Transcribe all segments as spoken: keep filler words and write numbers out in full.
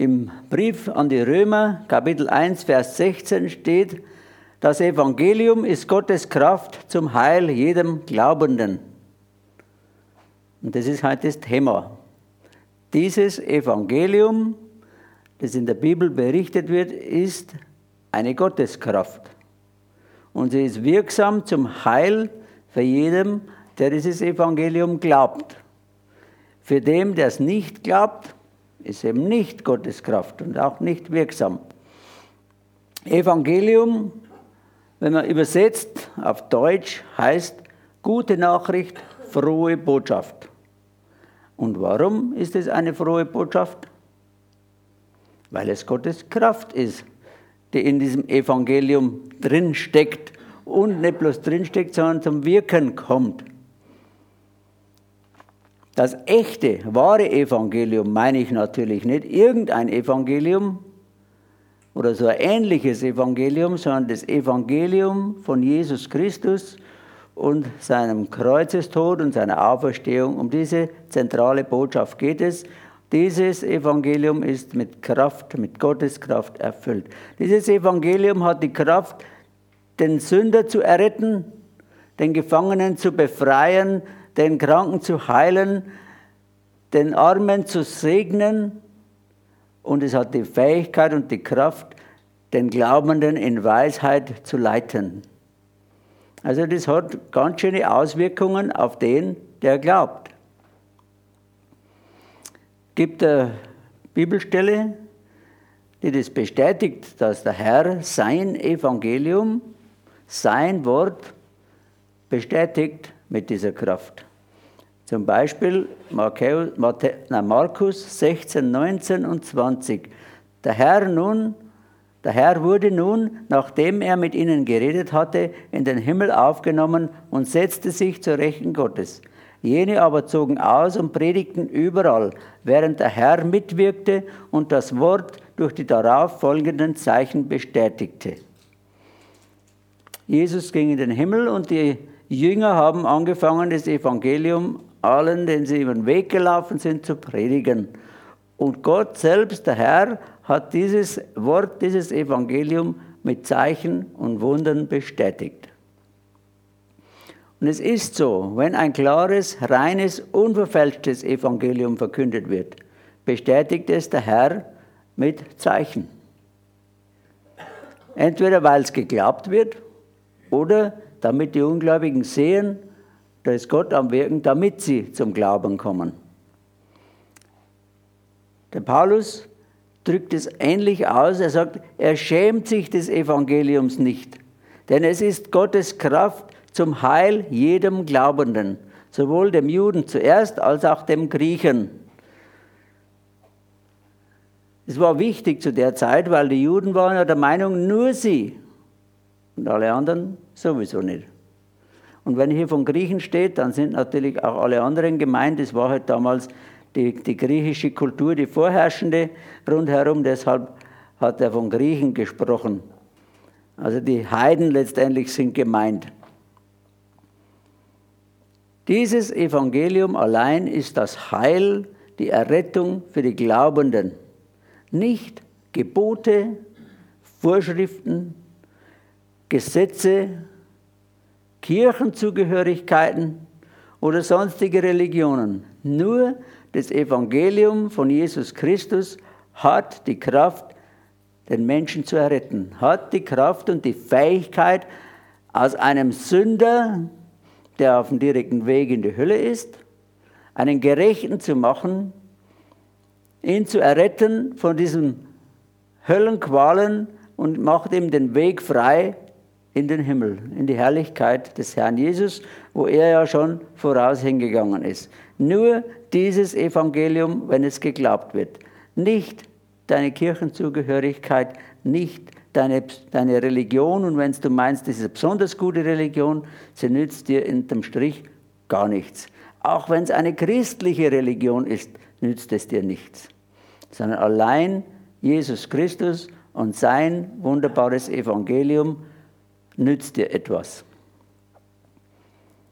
Im Brief an die Römer, Kapitel eins, Vers sechzehn steht, das Evangelium ist Gottes Kraft zum Heil jedem Glaubenden. Und das ist halt das Thema. Dieses Evangelium, das in der Bibel berichtet wird, ist eine Gotteskraft. Und sie ist wirksam zum Heil für jedem, der dieses Evangelium glaubt. Für den, der es nicht glaubt, ist eben nicht Gottes Kraft und auch nicht wirksam. Evangelium, wenn man übersetzt auf Deutsch, heißt gute Nachricht, frohe Botschaft. Und warum ist es eine frohe Botschaft? Weil es Gottes Kraft ist, die in diesem Evangelium drinsteckt und nicht bloß drinsteckt, sondern zum Wirken kommt. Das echte, wahre Evangelium meine ich natürlich nicht irgendein Evangelium oder so ein ähnliches Evangelium, sondern das Evangelium von Jesus Christus und seinem Kreuzestod und seiner Auferstehung. Um diese zentrale Botschaft geht es. Dieses Evangelium ist mit Kraft, mit Gottes Kraft erfüllt. Dieses Evangelium hat die Kraft, den Sünder zu erretten, den Gefangenen zu befreien, den Kranken zu heilen, den Armen zu segnen. Und es hat die Fähigkeit und die Kraft, den Glaubenden in Weisheit zu leiten. Also das hat ganz schöne Auswirkungen auf den, der glaubt. Es gibt eine Bibelstelle, die das bestätigt, dass der Herr sein Evangelium, sein Wort bestätigt mit dieser Kraft. Zum Beispiel Markus sechzehn, neunzehn und zwanzig. Der Herr nun, der Herr wurde nun, nachdem er mit ihnen geredet hatte, in den Himmel aufgenommen und setzte sich zur Rechten Gottes. Jene aber zogen aus und predigten überall, während der Herr mitwirkte und das Wort durch die darauf folgenden Zeichen bestätigte. Jesus ging in den Himmel und die Jünger haben angefangen, das Evangelium allen, denen sie über den Weg gelaufen sind, zu predigen. Und Gott selbst, der Herr, hat dieses Wort, dieses Evangelium mit Zeichen und Wundern bestätigt. Und es ist so, wenn ein klares, reines, unverfälschtes Evangelium verkündet wird, bestätigt es der Herr mit Zeichen. Entweder weil es geglaubt wird oder damit die Ungläubigen sehen, da ist Gott am Wirken, damit sie zum Glauben kommen. Der Paulus drückt es ähnlich aus. Er sagt, er schämt sich des Evangeliums nicht, denn es ist Gottes Kraft zum Heil jedem Glaubenden, sowohl dem Juden zuerst als auch dem Griechen. Es war wichtig zu der Zeit, weil die Juden waren ja der Meinung, nur sie und alle anderen sowieso nicht. Und wenn hier von Griechen steht, dann sind natürlich auch alle anderen gemeint. Es war halt damals die, die griechische Kultur, die vorherrschende rundherum. Deshalb hat er von Griechen gesprochen. Also die Heiden letztendlich sind gemeint. Dieses Evangelium allein ist das Heil, die Errettung für die Glaubenden. Nicht Gebote, Vorschriften, Gesetze, Kirchenzugehörigkeiten oder sonstige Religionen. Nur das Evangelium von Jesus Christus hat die Kraft, den Menschen zu erretten. Hat die Kraft und die Fähigkeit, aus einem Sünder, der auf dem direkten Weg in die Hölle ist, einen Gerechten zu machen, ihn zu erretten von diesen Höllenqualen und macht ihm den Weg frei in den Himmel, in die Herrlichkeit des Herrn Jesus, wo er ja schon voraus hingegangen ist. Nur dieses Evangelium, wenn es geglaubt wird. Nicht deine Kirchenzugehörigkeit, nicht deine, deine Religion. Und wenn du meinst, das ist eine besonders gute Religion, sie nützt dir unterm Strich gar nichts. Auch wenn es eine christliche Religion ist, nützt es dir nichts. Sondern allein Jesus Christus und sein wunderbares Evangelium nützt dir etwas.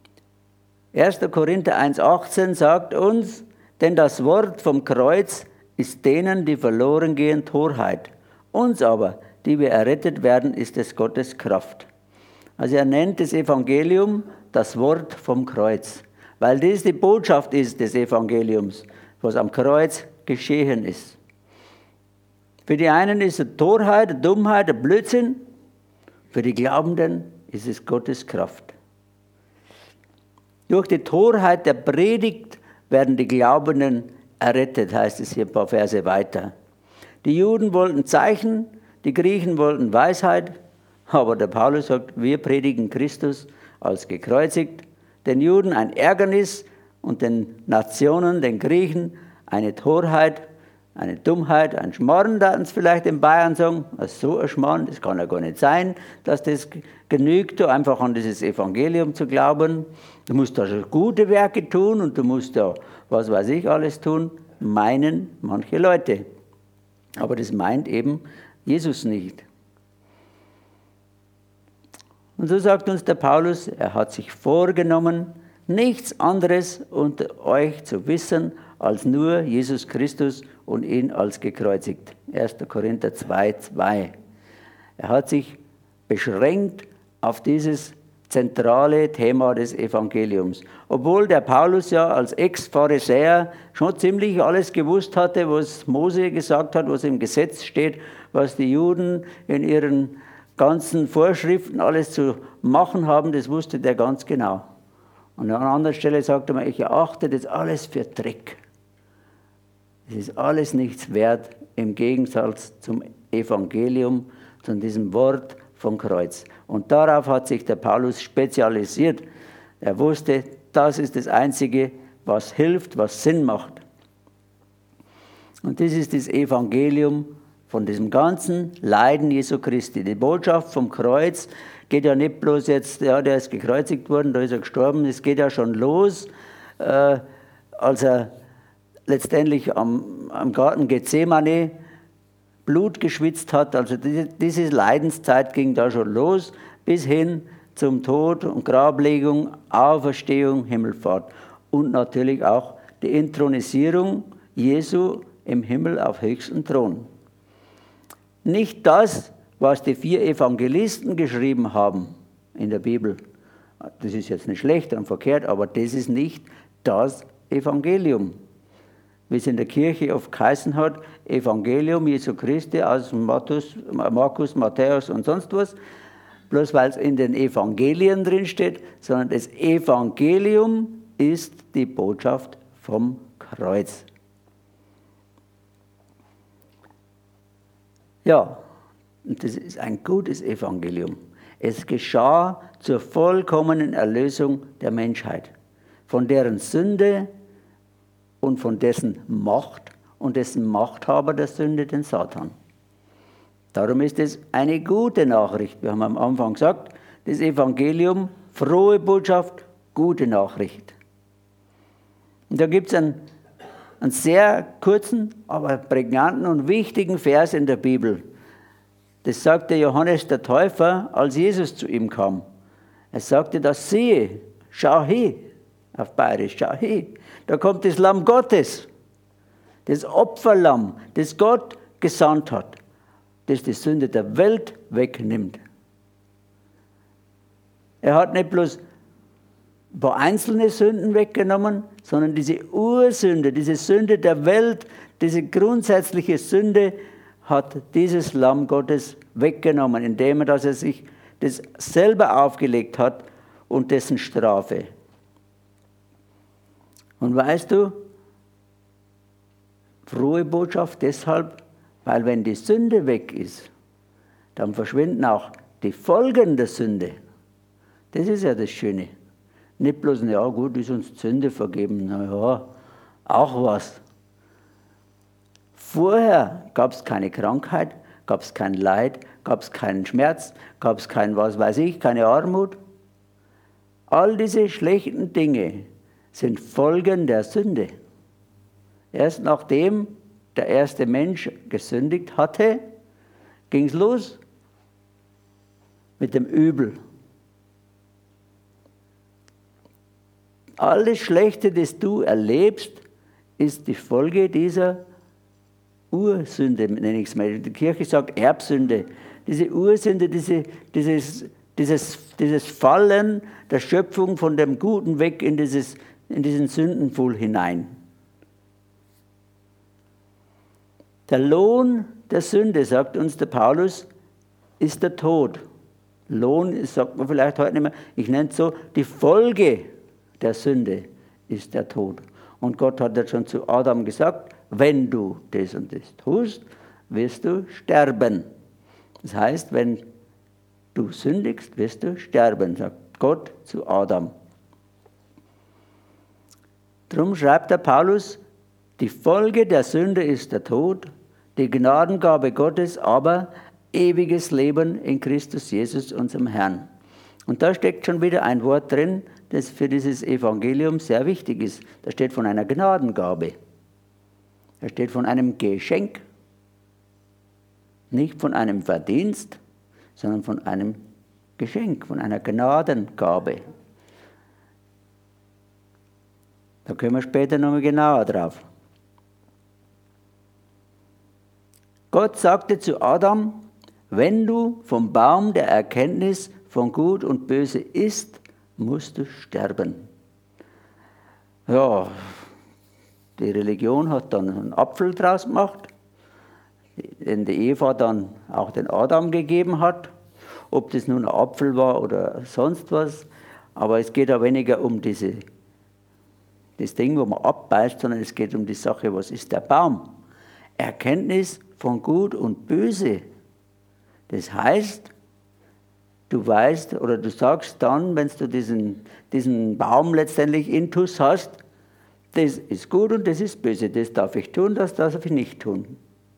erster Korinther eins achtzehn sagt uns, denn das Wort vom Kreuz ist denen, die verloren gehen, Torheit. Uns aber, die wir errettet werden, ist es Gottes Kraft. Also er nennt das Evangelium das Wort vom Kreuz, weil das die Botschaft ist des Evangeliums, was am Kreuz geschehen ist. Für die einen ist es Torheit, eine Dummheit, ein Blödsinn. Für die Glaubenden ist es Gottes Kraft. Durch die Torheit der Predigt werden die Glaubenden errettet, heißt es hier ein paar Verse weiter. Die Juden wollten Zeichen, die Griechen wollten Weisheit, aber der Paulus sagt, wir predigen Christus als gekreuzigt, den Juden ein Ärgernis und den Nationen, den Griechen, eine Torheit, eine Dummheit, ein Schmarrn, da uns vielleicht in Bayern sagen, so ein Schmarrn, das kann ja gar nicht sein, dass das genügt, einfach an dieses Evangelium zu glauben. Du musst da schon gute Werke tun und du musst da, was weiß ich, alles tun, meinen manche Leute. Aber das meint eben Jesus nicht. Und so sagt uns der Paulus, er hat sich vorgenommen, nichts anderes unter euch zu wissen, als nur Jesus Christus und ihn als gekreuzigt. erster Korinther zwei, zwei. Er hat sich beschränkt auf dieses zentrale Thema des Evangeliums. Obwohl der Paulus ja als Ex-Pharisäer schon ziemlich alles gewusst hatte, was Mose gesagt hat, was im Gesetz steht, was die Juden in ihren ganzen Vorschriften alles zu machen haben, das wusste der ganz genau. Und an anderer Stelle sagte man, ich erachte das alles für Dreck. Es ist alles nichts wert im Gegensatz zum Evangelium, zu diesem Wort vom Kreuz. Und darauf hat sich der Paulus spezialisiert. Er wusste, das ist das Einzige, was hilft, was Sinn macht. Und das ist das Evangelium von diesem ganzen Leiden Jesu Christi. Die Botschaft vom Kreuz geht ja nicht bloß jetzt, ja, der ist gekreuzigt worden, da ist er gestorben. Es geht ja schon los, äh, als er letztendlich am, am Garten Gethsemane Blut geschwitzt hat. Also diese, diese Leidenszeit ging da schon los, bis hin zum Tod und Grablegung, Auferstehung, Himmelfahrt. Und natürlich auch die Inthronisierung Jesu im Himmel auf höchsten Thron. Nicht das, was die vier Evangelisten geschrieben haben in der Bibel. Das ist jetzt nicht schlecht und verkehrt, aber das ist nicht das Evangelium. Wie es in der Kirche oft geheißen hat, Evangelium Jesu Christi aus Matthäus, Markus, Matthäus und sonst was, bloß weil es in den Evangelien drin steht, sondern das Evangelium ist die Botschaft vom Kreuz. Ja, und das ist ein gutes Evangelium. Es geschah zur vollkommenen Erlösung der Menschheit, von deren Sünde und von dessen Macht und dessen Machthaber der Sünde, den Satan. Darum ist es eine gute Nachricht. Wir haben am Anfang gesagt, das Evangelium, frohe Botschaft, gute Nachricht. Und da gibt es einen, einen sehr kurzen, aber prägnanten und wichtigen Vers in der Bibel. Das sagte Johannes der Täufer, als Jesus zu ihm kam. Er sagte, das siehe, schau hin, auf Bayerisch, schau hin. Da kommt das Lamm Gottes, das Opferlamm, das Gott gesandt hat, das die Sünde der Welt wegnimmt. Er hat nicht bloß ein paar einzelne Sünden weggenommen, sondern diese Ursünde, diese Sünde der Welt, diese grundsätzliche Sünde hat dieses Lamm Gottes weggenommen, indem er, dass er sich das selber aufgelegt hat und dessen Strafe. Und weißt du, frohe Botschaft deshalb, weil wenn die Sünde weg ist, dann verschwinden auch die Folgen der Sünde. Das ist ja das Schöne. Nicht bloß, ja gut, ist uns Sünde vergeben, na ja, auch was. Vorher gab es keine Krankheit, gab es kein Leid, gab es keinen Schmerz, gab es kein was weiß ich, keine Armut. All diese schlechten Dinge sind Folgen der Sünde. Erst nachdem der erste Mensch gesündigt hatte, ging es los mit dem Übel. Alles Schlechte, das du erlebst, ist die Folge dieser Ursünde, nenne ich es mal. Die Kirche sagt Erbsünde. Diese Ursünde, diese, dieses, dieses, dieses Fallen der Schöpfung von dem Guten weg in, dieses, in diesen Sündenpfuhl hinein. Der Lohn der Sünde, sagt uns der Paulus, ist der Tod. Lohn, sagt man vielleicht heute nicht mehr, ich nenne es so, die Folge der Sünde ist der Tod. Und Gott hat ja schon zu Adam gesagt, wenn du das und das tust, wirst du sterben. Das heißt, wenn du sündigst, wirst du sterben, sagt Gott zu Adam. Darum schreibt der Paulus, die Folge der Sünde ist der Tod, die Gnadengabe Gottes aber ewiges Leben in Christus Jesus, unserem Herrn. Und da steckt schon wieder ein Wort drin, das für dieses Evangelium sehr wichtig ist. Da steht von einer Gnadengabe. Da steht von einem Geschenk. Nicht von einem Verdienst, sondern von einem Geschenk, von einer Gnadengabe. Da kommen wir später nochmal genauer drauf. Gott sagte zu Adam, wenn du vom Baum der Erkenntnis von Gut und Böse isst, musst du sterben. Ja, die Religion hat dann einen Apfel draus gemacht, den die Eva dann auch den Adam gegeben hat. Ob das nun ein Apfel war oder sonst was, aber es geht ja weniger um diese, das Ding, wo man abbeißt, sondern es geht um die Sache, was ist der Baum? Erkenntnis von Gut und Böse. Das heißt, du weißt oder du sagst dann, wenn du diesen, diesen Baum letztendlich intus hast, das ist gut und das ist böse, das darf ich tun, das darf ich nicht tun.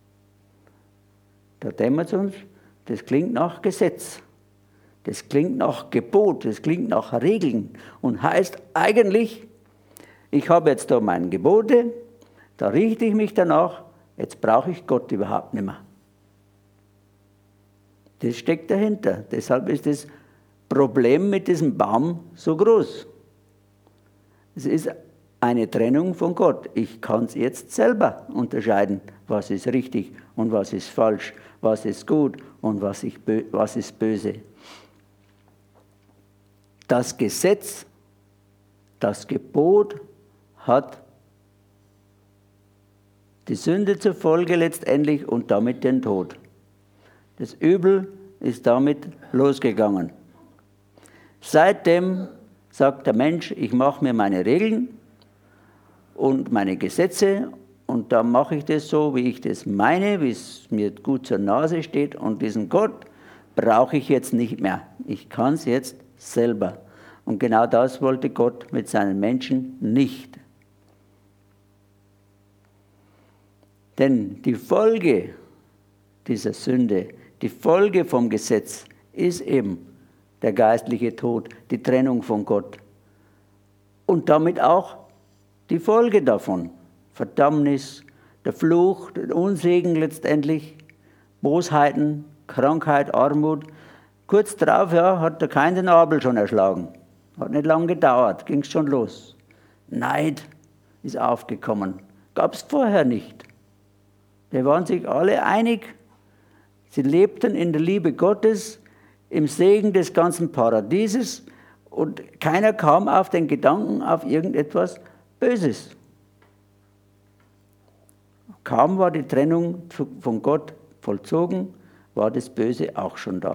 Da dämmert es uns, das klingt nach Gesetz, das klingt nach Gebot, das klingt nach Regeln und heißt eigentlich, ich habe jetzt da meine Gebote, da richte ich mich danach, jetzt brauche ich Gott überhaupt nicht mehr. Das steckt dahinter. Deshalb ist das Problem mit diesem Baum so groß. Es ist eine Trennung von Gott. Ich kann es jetzt selber unterscheiden, was ist richtig und was ist falsch, was ist gut und was ist böse. Das Gesetz, das Gebot hat die Sünde zur Folge letztendlich und damit den Tod. Das Übel ist damit losgegangen. Seitdem sagt der Mensch, ich mache mir meine Regeln und meine Gesetze und dann mache ich das so, wie ich das meine, wie es mir gut zur Nase steht und diesen Gott brauche ich jetzt nicht mehr. Ich kann es jetzt selber. Und genau das wollte Gott mit seinen Menschen nicht. Denn die Folge dieser Sünde, die Folge vom Gesetz ist eben der geistliche Tod, die Trennung von Gott. Und damit auch die Folge davon, Verdammnis, der Fluch, der Unsegen letztendlich, Bosheiten, Krankheit, Armut. Kurz darauf ja, hat der Kain den Abel schon erschlagen. Hat nicht lange gedauert, ging es schon los. Neid ist aufgekommen, gab es vorher nicht. Die waren sich alle einig, sie lebten in der Liebe Gottes, im Segen des ganzen Paradieses und keiner kam auf den Gedanken auf irgendetwas Böses. Kaum war die Trennung von Gott vollzogen, war das Böse auch schon da.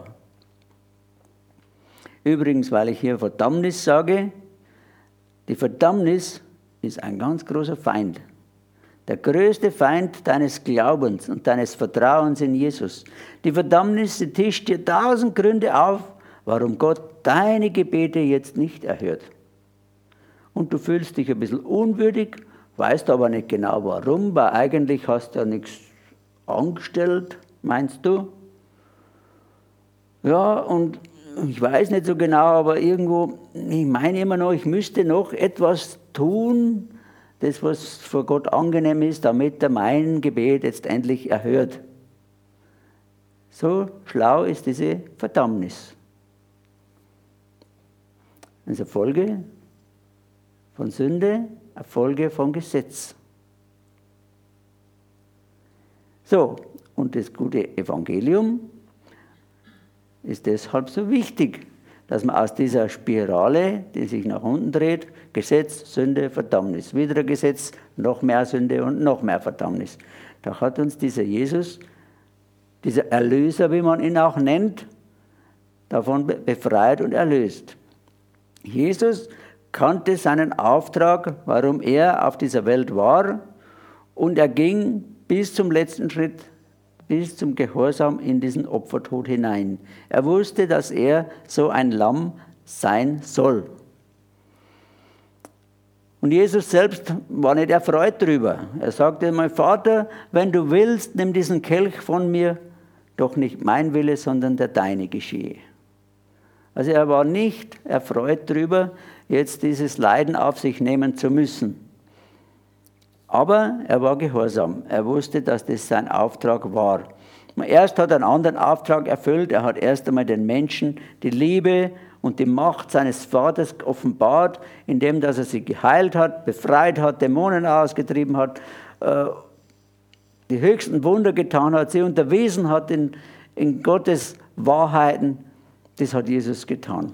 Übrigens, weil ich hier Verdammnis sage, die Verdammnis ist ein ganz großer Feind. Der größte Feind deines Glaubens und deines Vertrauens in Jesus. Die Verdammnis, sie tischt dir tausend Gründe auf, warum Gott deine Gebete jetzt nicht erhört. Und du fühlst dich ein bisschen unwürdig, weißt aber nicht genau warum, weil eigentlich hast du ja nichts angestellt, meinst du? Ja, und ich weiß nicht so genau, aber irgendwo, ich meine immer noch, ich müsste noch etwas tun, das, was vor Gott angenehm ist, damit er mein Gebet jetzt endlich erhört. So schlau ist diese Verdammnis. Das ist eine Folge von Sünde, eine Folge vom Gesetz. So, und das gute Evangelium ist deshalb so wichtig, dass man aus dieser Spirale, die sich nach unten dreht, Gesetz, Sünde, Verdammnis, wieder Gesetz, noch mehr Sünde und noch mehr Verdammnis. Da hat uns dieser Jesus, dieser Erlöser, wie man ihn auch nennt, davon befreit und erlöst. Jesus kannte seinen Auftrag, warum er auf dieser Welt war, und er ging bis zum letzten Schritt, bis zum Gehorsam in diesen Opfertod hinein. Er wusste, dass er so ein Lamm sein soll. Und Jesus selbst war nicht erfreut darüber. Er sagte, mein Vater, wenn du willst, nimm diesen Kelch von mir, doch nicht mein Wille, sondern der deine geschehe. Also er war nicht erfreut darüber, jetzt dieses Leiden auf sich nehmen zu müssen. Aber er war gehorsam. Er wusste, dass das sein Auftrag war. Erst hat er einen anderen Auftrag erfüllt. Er hat erst einmal den Menschen die Liebe und die Macht seines Vaters offenbart, indem dass er sie geheilt hat, befreit hat, Dämonen ausgetrieben hat, die höchsten Wunder getan hat, sie unterwiesen hat in, in Gottes Wahrheiten. Das hat Jesus getan.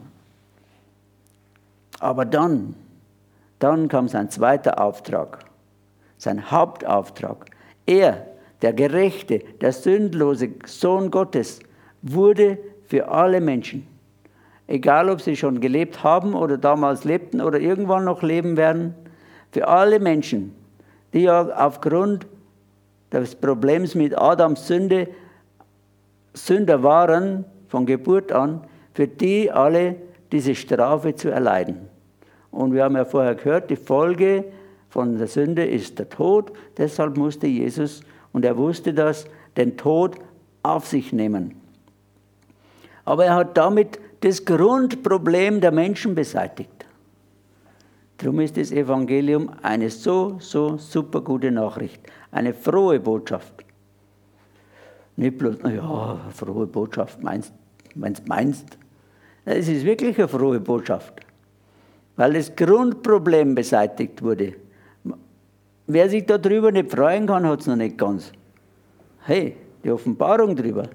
Aber dann, dann kam sein zweiter Auftrag, sein Hauptauftrag. Er, der gerechte, der sündlose Sohn Gottes, wurde für alle Menschen, egal ob sie schon gelebt haben oder damals lebten oder irgendwann noch leben werden, für alle Menschen, die ja aufgrund des Problems mit Adams Sünde Sünder waren, von Geburt an, für die alle diese Strafe zu erleiden. Und wir haben ja vorher gehört, die Folge von der Sünde ist der Tod. Deshalb musste Jesus, und er wusste das, den Tod auf sich nehmen. Aber er hat damit das Grundproblem der Menschen beseitigt. Darum ist das Evangelium eine so, so super gute Nachricht. Eine frohe Botschaft. Nicht bloß, naja, frohe Botschaft, meinst, meinst, meinst. Es ist wirklich eine frohe Botschaft. Weil das Grundproblem beseitigt wurde. Wer sich darüber nicht freuen kann, hat es noch nicht ganz. Hey, die Offenbarung darüber.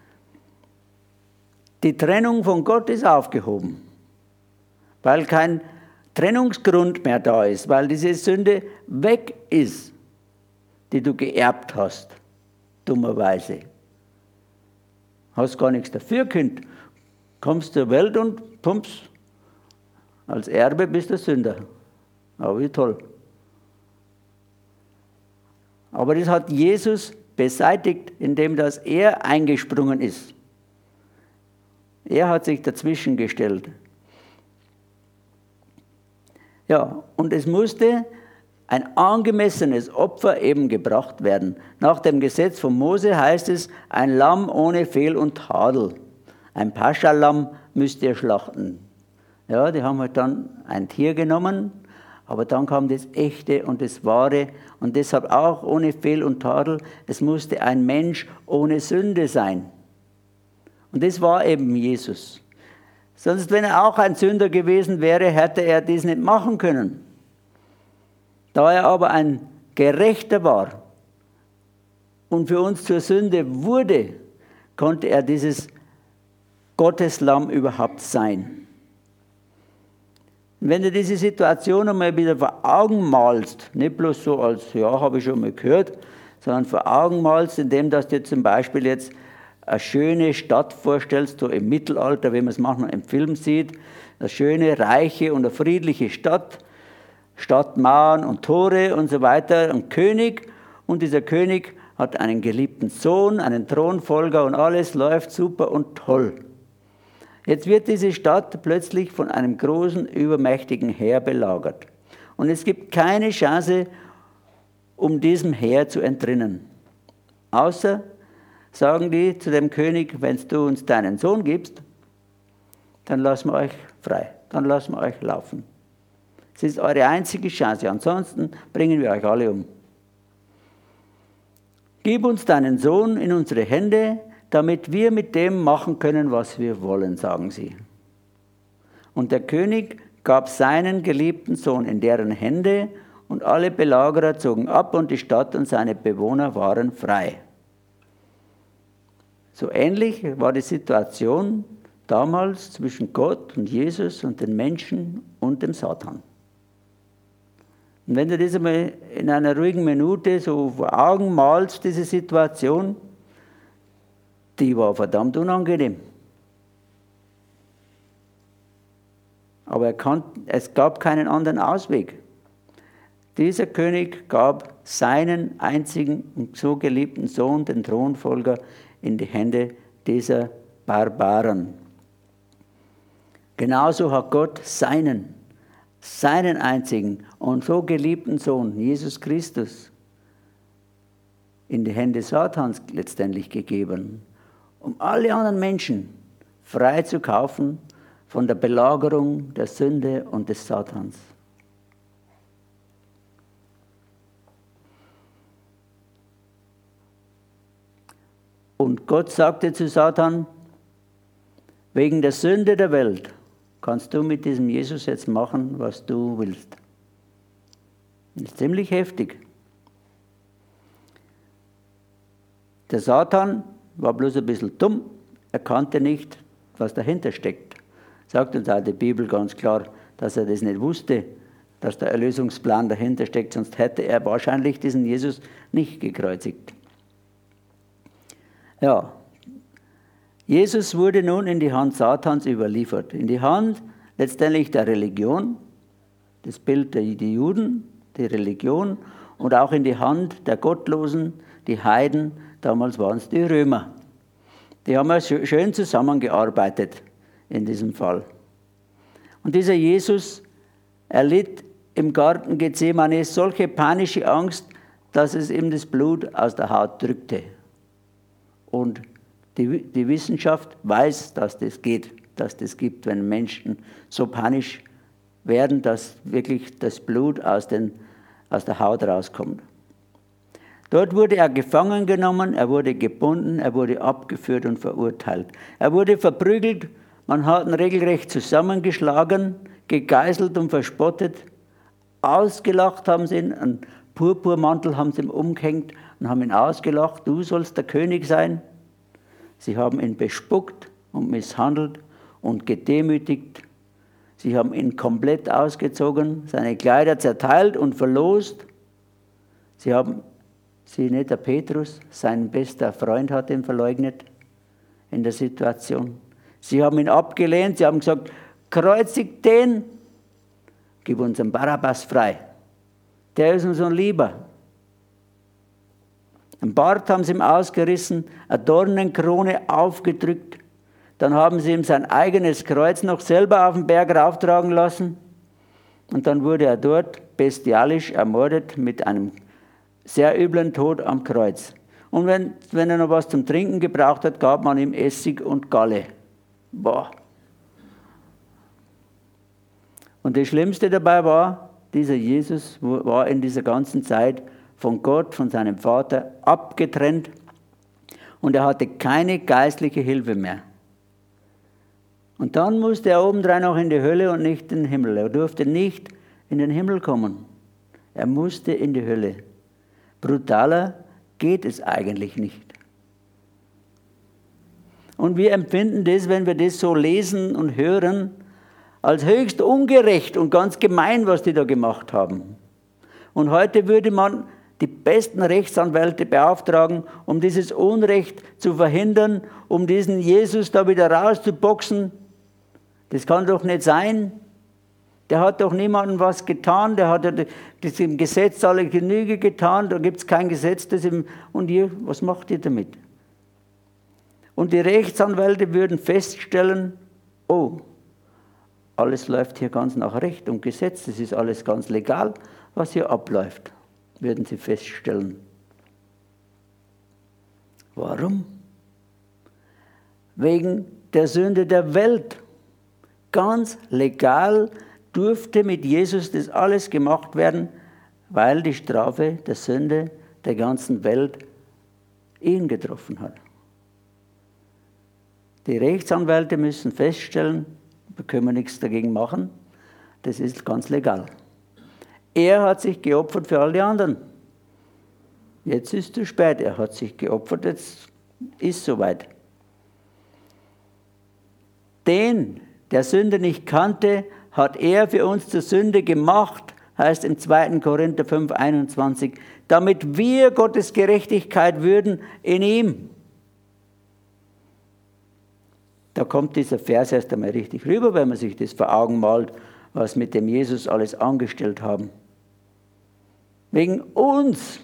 Die Trennung von Gott ist aufgehoben. Weil kein Trennungsgrund mehr da ist. Weil diese Sünde weg ist, die du geerbt hast. Dummerweise. Hast gar nichts dafür, Kind. Kommst zur Welt und pumps. Als Erbe bist du Sünder. Aber wie toll. Aber das hat Jesus beseitigt, indem dass er eingesprungen ist. Er hat sich dazwischen gestellt. Ja, und es musste ein angemessenes Opfer eben gebracht werden. Nach dem Gesetz von Mose heißt es, ein Lamm ohne Fehl und Tadel. Ein Paschallamm müsst ihr schlachten. Ja, die haben halt dann ein Tier genommen, aber dann kam das Echte und das Wahre und deshalb auch ohne Fehl und Tadel. Es musste ein Mensch ohne Sünde sein. Und das war eben Jesus. Sonst, wenn er auch ein Sünder gewesen wäre, hätte er dies nicht machen können. Da er aber ein Gerechter war und für uns zur Sünde wurde, konnte er dieses Gotteslamm überhaupt sein. Wenn du diese Situation einmal wieder vor Augen malst, nicht bloß so als, ja, habe ich schon mal gehört, sondern vor Augen malst, indem dass du dir zum Beispiel jetzt eine schöne Stadt vorstellst, so im Mittelalter, wie man es manchmal im Film sieht, eine schöne, reiche und eine friedliche Stadt, Stadtmauern und Tore und so weiter, ein König, und dieser König hat einen geliebten Sohn, einen Thronfolger und alles läuft super und toll. Jetzt wird diese Stadt plötzlich von einem großen, übermächtigen Heer belagert. Und es gibt keine Chance, um diesem Heer zu entrinnen. Außer, sagen die zu dem König, wenn du uns deinen Sohn gibst, dann lassen wir euch frei, dann lassen wir euch laufen. Es ist eure einzige Chance, ansonsten bringen wir euch alle um. Gib uns deinen Sohn in unsere Hände, damit wir mit dem machen können, was wir wollen, sagen sie. Und der König gab seinen geliebten Sohn in deren Hände und alle Belagerer zogen ab und die Stadt und seine Bewohner waren frei. So ähnlich war die Situation damals zwischen Gott und Jesus und den Menschen und dem Satan. Und wenn du das einmal in einer ruhigen Minute so vor Augen malst, diese Situation, die war verdammt unangenehm. Aber er kann, es gab keinen anderen Ausweg. Dieser König gab seinen einzigen und so geliebten Sohn, den Thronfolger, in die Hände dieser Barbaren. Genauso hat Gott seinen, seinen einzigen und so geliebten Sohn, Jesus Christus, in die Hände Satans letztendlich gegeben, um alle anderen Menschen frei zu kaufen von der Belagerung der Sünde und des Satans. Und Gott sagte zu Satan, wegen der Sünde der Welt kannst du mit diesem Jesus jetzt machen, was du willst. Das ist ziemlich heftig. Der Satan war bloß ein bisschen dumm, er kannte nicht, was dahinter steckt. Sagt uns auch die Bibel ganz klar, dass er das nicht wusste, dass der Erlösungsplan dahinter steckt, sonst hätte er wahrscheinlich diesen Jesus nicht gekreuzigt. Ja, Jesus wurde nun in die Hand Satans überliefert, in die Hand letztendlich der Religion, das Bild der Juden, die Religion, und auch in die Hand der Gottlosen, die Heiden, damals waren es die Römer. Die haben ja schön zusammengearbeitet in diesem Fall. Und dieser Jesus erlitt im Garten Gethsemane solche panische Angst, dass es ihm das Blut aus der Haut drückte. Und die, die Wissenschaft weiß, dass das geht, dass das gibt, wenn Menschen so panisch werden, dass wirklich das Blut aus, den, aus der Haut rauskommt. Dort wurde er gefangen genommen, er wurde gebunden, er wurde abgeführt und verurteilt. Er wurde verprügelt, man hat ihn regelrecht zusammengeschlagen, gegeißelt und verspottet. Ausgelacht haben sie ihn, einen Purpurmantel haben sie ihm umgehängt und haben ihn ausgelacht, du sollst der König sein. Sie haben ihn bespuckt und misshandelt und gedemütigt. Sie haben ihn komplett ausgezogen, seine Kleider zerteilt und verlost. Sie haben, sie nicht der Petrus, sein bester Freund hat ihn verleugnet in der Situation. Sie haben ihn abgelehnt, sie haben gesagt, kreuzigt den, gib uns einen Barabbas frei. Der ist uns so lieber. Ein Bart haben sie ihm ausgerissen, eine Dornenkrone aufgedrückt. Dann haben sie ihm sein eigenes Kreuz noch selber auf den Berg rauftragen lassen. Und dann wurde er dort bestialisch ermordet mit einem sehr üblen Tod am Kreuz. Und wenn, wenn er noch was zum Trinken gebraucht hat, gab man ihm Essig und Galle. Boah. Und das Schlimmste dabei war, dieser Jesus war in dieser ganzen Zeit von Gott, von seinem Vater abgetrennt und er hatte keine geistliche Hilfe mehr. Und dann musste er obendrein auch in die Hölle und nicht in den Himmel. Er durfte nicht in den Himmel kommen. Er musste in die Hölle. Brutaler geht es eigentlich nicht. Und wir empfinden das, wenn wir das so lesen und hören, als höchst ungerecht und ganz gemein, was die da gemacht haben. Und heute würde man die besten Rechtsanwälte beauftragen, um dieses Unrecht zu verhindern, um diesen Jesus da wieder rauszuboxen. Das kann doch nicht sein. Der hat doch niemandem was getan, der hat ja das im Gesetz alle Genüge getan, da gibt es kein Gesetz, das ihm, und ihr, was macht ihr damit? Und die Rechtsanwälte würden feststellen, oh, alles läuft hier ganz nach Recht und Gesetz, das ist alles ganz legal, was hier abläuft, würden sie feststellen. Warum? Wegen der Sünde der Welt. Ganz legal durfte mit Jesus das alles gemacht werden, weil die Strafe der Sünde der ganzen Welt ihn getroffen hat. Die Rechtsanwälte müssen feststellen, wir können nichts dagegen machen, das ist ganz legal. Er hat sich geopfert für alle anderen. Jetzt ist es zu spät, er hat sich geopfert, jetzt ist es soweit. Den, der Sünde nicht kannte, hat er für uns zur Sünde gemacht, heißt im zweiten Korinther fünf, einundzwanzig, damit wir Gottes Gerechtigkeit würden in ihm. Da kommt dieser Vers erst einmal richtig rüber, wenn man sich das vor Augen malt, was mit dem Jesus alles angestellt haben. Wegen uns.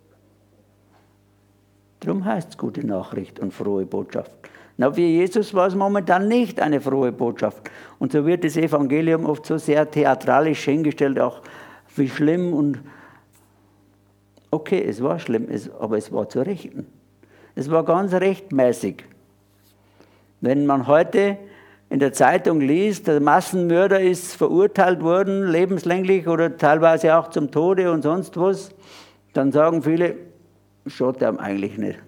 Darum heißt es gute Nachricht und frohe Botschaft. Na, für Jesus war es momentan nicht eine frohe Botschaft. Und so wird das Evangelium oft so sehr theatralisch hingestellt, auch wie schlimm. Und okay, es war schlimm, es, aber es war zu richten. Es war ganz rechtmäßig. Wenn man heute in der Zeitung liest, der Massenmörder ist verurteilt worden, lebenslänglich oder teilweise auch zum Tode und sonst was, dann sagen viele, schaut einem eigentlich nicht.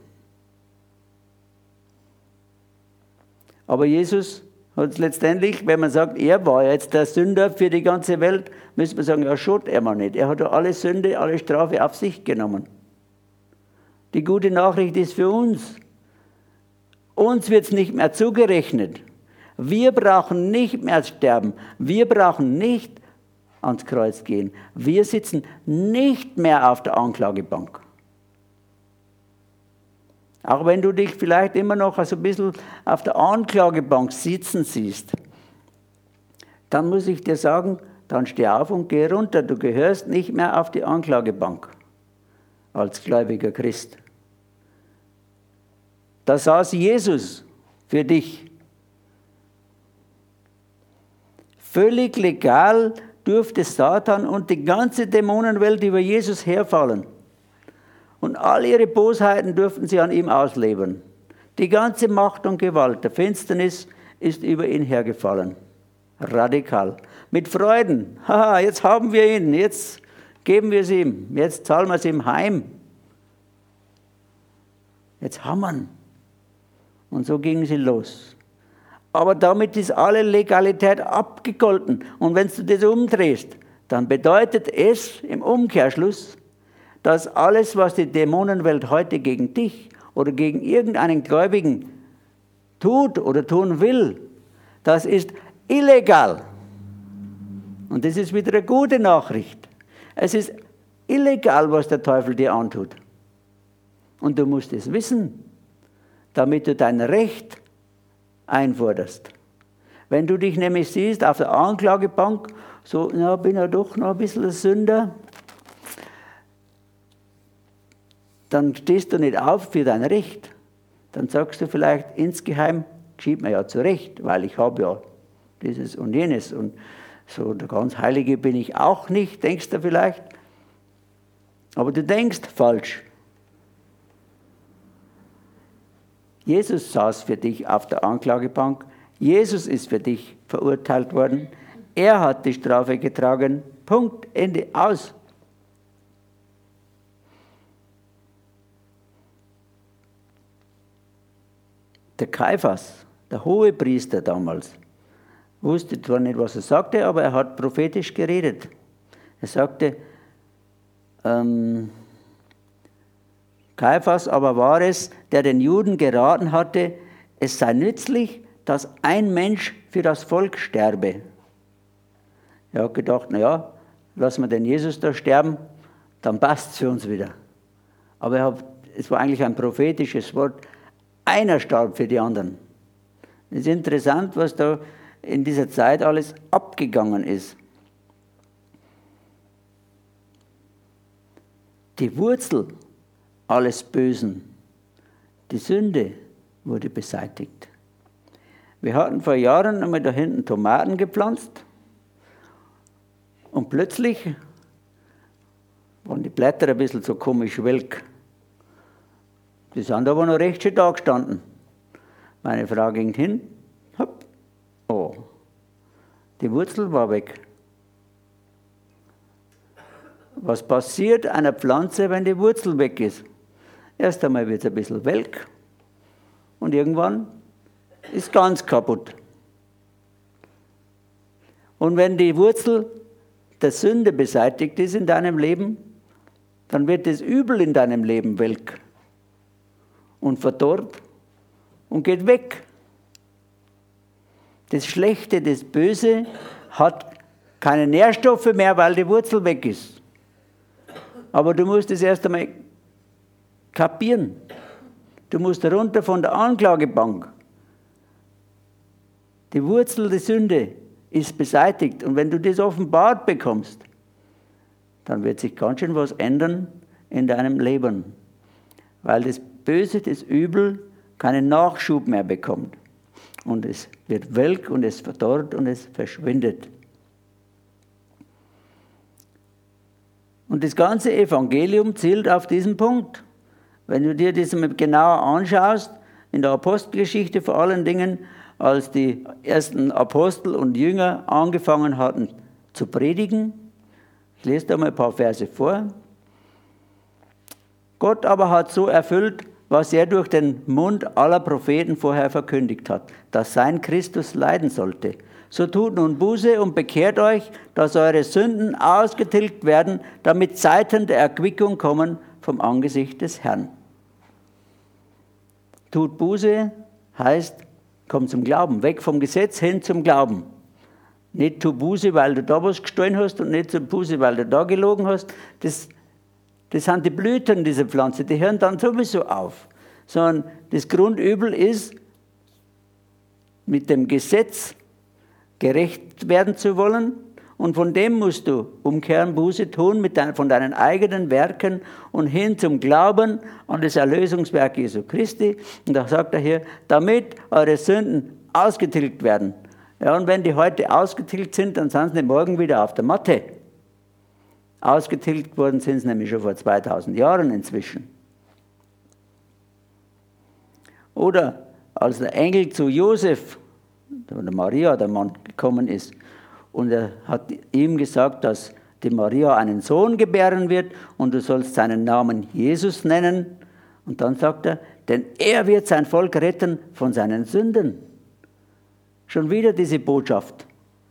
Aber Jesus hat es letztendlich, wenn man sagt, er war jetzt der Sünder für die ganze Welt, müsste man sagen, ja, schaut er mal nicht. Er hat alle Sünde, alle Strafe auf sich genommen. Die gute Nachricht ist für uns. Uns wird es nicht mehr zugerechnet. Wir brauchen nicht mehr sterben. Wir brauchen nicht ans Kreuz gehen. Wir sitzen nicht mehr auf der Anklagebank. Auch wenn du dich vielleicht immer noch so ein bisschen auf der Anklagebank sitzen siehst, dann muss ich dir sagen, dann steh auf und geh runter. Du gehörst nicht mehr auf die Anklagebank als gläubiger Christ. Da saß Jesus für dich. Völlig legal durfte Satan und die ganze Dämonenwelt über Jesus herfallen. Und all ihre Bosheiten durften sie an ihm ausleben. Die ganze Macht und Gewalt der Finsternis ist über ihn hergefallen. Radikal. Mit Freuden. Haha, jetzt haben wir ihn, jetzt geben wir es ihm, jetzt zahlen wir es ihm heim. Jetzt haben wir ihn. Und so gingen sie los. Aber damit ist alle Legalität abgegolten. Und wenn du das umdrehst, dann bedeutet es im Umkehrschluss, dass alles, was die Dämonenwelt heute gegen dich oder gegen irgendeinen Gläubigen tut oder tun will, das ist illegal. Und das ist wieder eine gute Nachricht. Es ist illegal, was der Teufel dir antut. Und du musst es wissen, damit du dein Recht einforderst. Wenn du dich nämlich siehst auf der Anklagebank, so, na, bin ja doch noch ein bisschen ein Sünder, dann stehst du nicht auf für dein Recht. Dann sagst du vielleicht insgeheim, geschieht mir ja zurecht, weil ich habe ja dieses und jenes. Und so der ganz Heilige bin ich auch nicht, denkst du vielleicht. Aber du denkst falsch. Jesus saß für dich auf der Anklagebank. Jesus ist für dich verurteilt worden. Er hat die Strafe getragen. Punkt, Ende, aus. Der Kaiphas, der Hohepriester damals, wusste zwar nicht, was er sagte, aber er hat prophetisch geredet. Er sagte, ähm, Kaiphas aber war es, der den Juden geraten hatte, es sei nützlich, dass ein Mensch für das Volk sterbe. Er hat gedacht, naja, lassen wir den Jesus da sterben, dann passt es für uns wieder. Aber er hat, es war eigentlich ein prophetisches Wort, einer starb für die anderen. Es ist interessant, was da in dieser Zeit alles abgegangen ist. Die Wurzel alles Bösen, die Sünde, wurde beseitigt. Wir hatten vor Jahren einmal da hinten Tomaten gepflanzt und plötzlich waren die Blätter ein bisschen so komisch welk. Die sind aber noch recht schön da gestanden. Meine Frau ging hin, hopp, oh, die Wurzel war weg. Was passiert einer Pflanze, wenn die Wurzel weg ist? Erst einmal wird es ein bisschen welk und irgendwann ist ganz kaputt. Und wenn die Wurzel der Sünde beseitigt ist in deinem Leben, dann wird das Übel in deinem Leben welk und verdorrt und geht weg. Das Schlechte, das Böse hat keine Nährstoffe mehr, weil die Wurzel weg ist. Aber du musst es erst einmal kapieren. Du musst runter von der Anklagebank. Die Wurzel der Sünde ist beseitigt. Und wenn du das offenbart bekommst, dann wird sich ganz schön was ändern in deinem Leben. Weil das Böse, das Übel keinen Nachschub mehr bekommt. Und es wird welk und es verdorrt und es verschwindet. Und das ganze Evangelium zielt auf diesen Punkt. Wenn du dir das mal genauer anschaust, in der Apostelgeschichte vor allen Dingen, als die ersten Apostel und Jünger angefangen hatten zu predigen. Ich lese da mal ein paar Verse vor. Gott aber hat so erfüllt, was er durch den Mund aller Propheten vorher verkündigt hat, dass sein Christus leiden sollte. So tut nun Buße und bekehrt euch, dass eure Sünden ausgetilgt werden, damit Zeiten der Erquickung kommen vom Angesicht des Herrn. Tut Buße heißt, komm zum Glauben, weg vom Gesetz hin zum Glauben. Nicht tu Buße, weil du da was gestohlen hast und nicht tu Buße, weil du da gelogen hast. Das, das sind die Blüten dieser Pflanze, die hören dann sowieso auf. Sondern das Grundübel ist, mit dem Gesetz gerecht werden zu wollen. Und von dem musst du umkehren, Buße tun, mit dein, von deinen eigenen Werken und hin zum Glauben an das Erlösungswerk Jesu Christi. Und da sagt er hier, damit eure Sünden ausgetilgt werden. Ja, und wenn die heute ausgetilgt sind, dann sind sie nicht morgen wieder auf der Matte. Ausgetilgt worden sind sie nämlich schon vor zweitausend Jahren inzwischen. Oder als der Engel zu Josef, der Maria, der Mann, gekommen ist, und er hat ihm gesagt, dass die Maria einen Sohn gebären wird und du sollst seinen Namen Jesus nennen. Und dann sagt er, denn er wird sein Volk retten von seinen Sünden. Schon wieder diese Botschaft.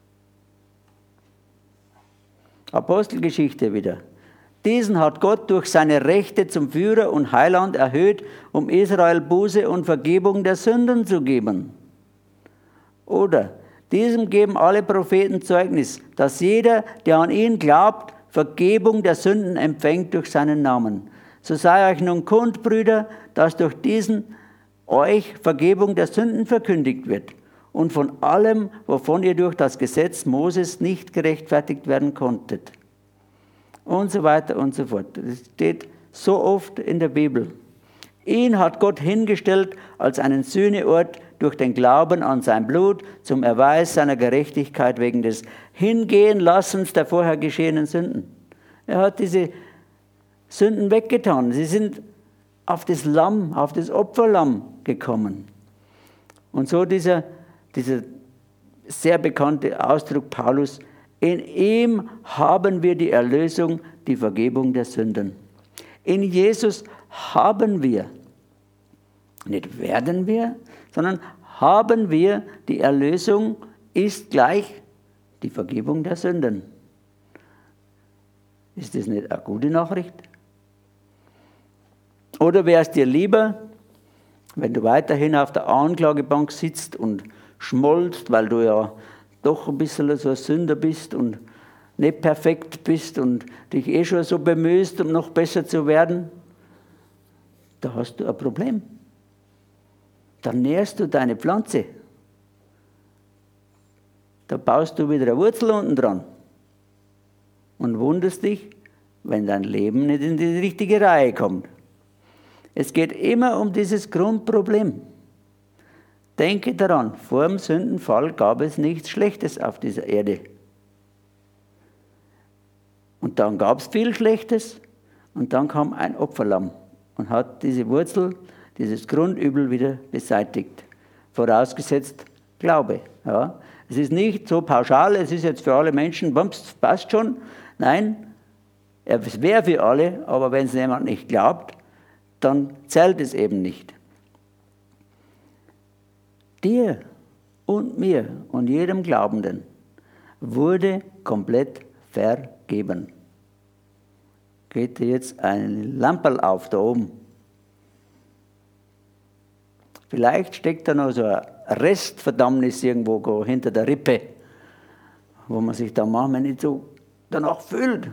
Apostelgeschichte wieder. Diesen hat Gott durch seine Rechte zum Führer und Heiland erhöht, um Israel Buße und Vergebung der Sünden zu geben. Oder diesem geben alle Propheten Zeugnis, dass jeder, der an ihn glaubt, Vergebung der Sünden empfängt durch seinen Namen. So sei euch nun kund, Brüder, dass durch diesen euch Vergebung der Sünden verkündigt wird und von allem, wovon ihr durch das Gesetz Moses nicht gerechtfertigt werden konntet. Und so weiter und so fort. Das steht so oft in der Bibel. Ihn hat Gott hingestellt als einen Sühneort durch den Glauben an sein Blut zum Erweis seiner Gerechtigkeit wegen des Hingehenlassens der vorher geschehenen Sünden. Er hat diese Sünden weggetan. Sie sind auf das Lamm, auf das Opferlamm gekommen. Und so dieser, dieser sehr bekannte Ausdruck Paulus, in ihm haben wir die Erlösung, die Vergebung der Sünden. In Jesus haben wir, nicht werden wir, sondern haben wir die Erlösung, ist gleich die Vergebung der Sünden. Ist das nicht eine gute Nachricht? Oder wäre es dir lieber, wenn du weiterhin auf der Anklagebank sitzt und schmollst, weil du ja doch ein bisschen so ein Sünder bist und nicht perfekt bist und dich eh schon so bemühst, um noch besser zu werden? Da hast du ein Problem. Dann nährst du deine Pflanze. Da baust du wieder eine Wurzel unten dran und wunderst dich, wenn dein Leben nicht in die richtige Reihe kommt. Es geht immer um dieses Grundproblem. Denke daran, vor dem Sündenfall gab es nichts Schlechtes auf dieser Erde. Und dann gab es viel Schlechtes und dann kam ein Opferlamm und hat diese Wurzel, dieses Grundübel wieder beseitigt. Vorausgesetzt Glaube. Ja. Es ist nicht so pauschal, es ist jetzt für alle Menschen, bums, passt schon. Nein, es wäre für alle, aber wenn es jemand nicht glaubt, dann zählt es eben nicht. Dir und mir und jedem Glaubenden wurde komplett vergeben. Geht dir jetzt ein Lamperl auf da oben. Vielleicht steckt da noch so ein Restverdammnis irgendwo hinter der Rippe, wo man sich dann manchmal nicht so danach fühlt.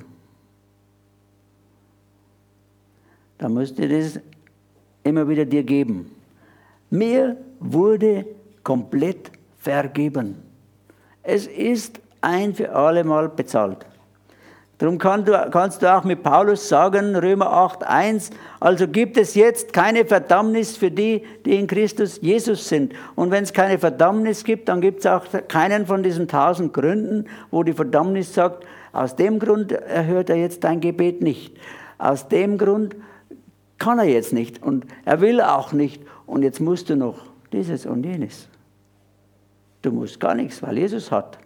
Da musst du das immer wieder dir geben. Mir wurde komplett vergeben. Es ist ein für alle Mal bezahlt. Darum kann du, kannst du auch mit Paulus sagen, Römer acht, eins, also gibt es jetzt keine Verdammnis für die, die in Christus Jesus sind. Und wenn es keine Verdammnis gibt, dann gibt es auch keinen von diesen tausend Gründen, wo die Verdammnis sagt, aus dem Grund erhört er jetzt dein Gebet nicht. Aus dem Grund kann er jetzt nicht und er will auch nicht. Und jetzt musst du noch dieses und jenes. Du musst gar nichts, weil Jesus hat.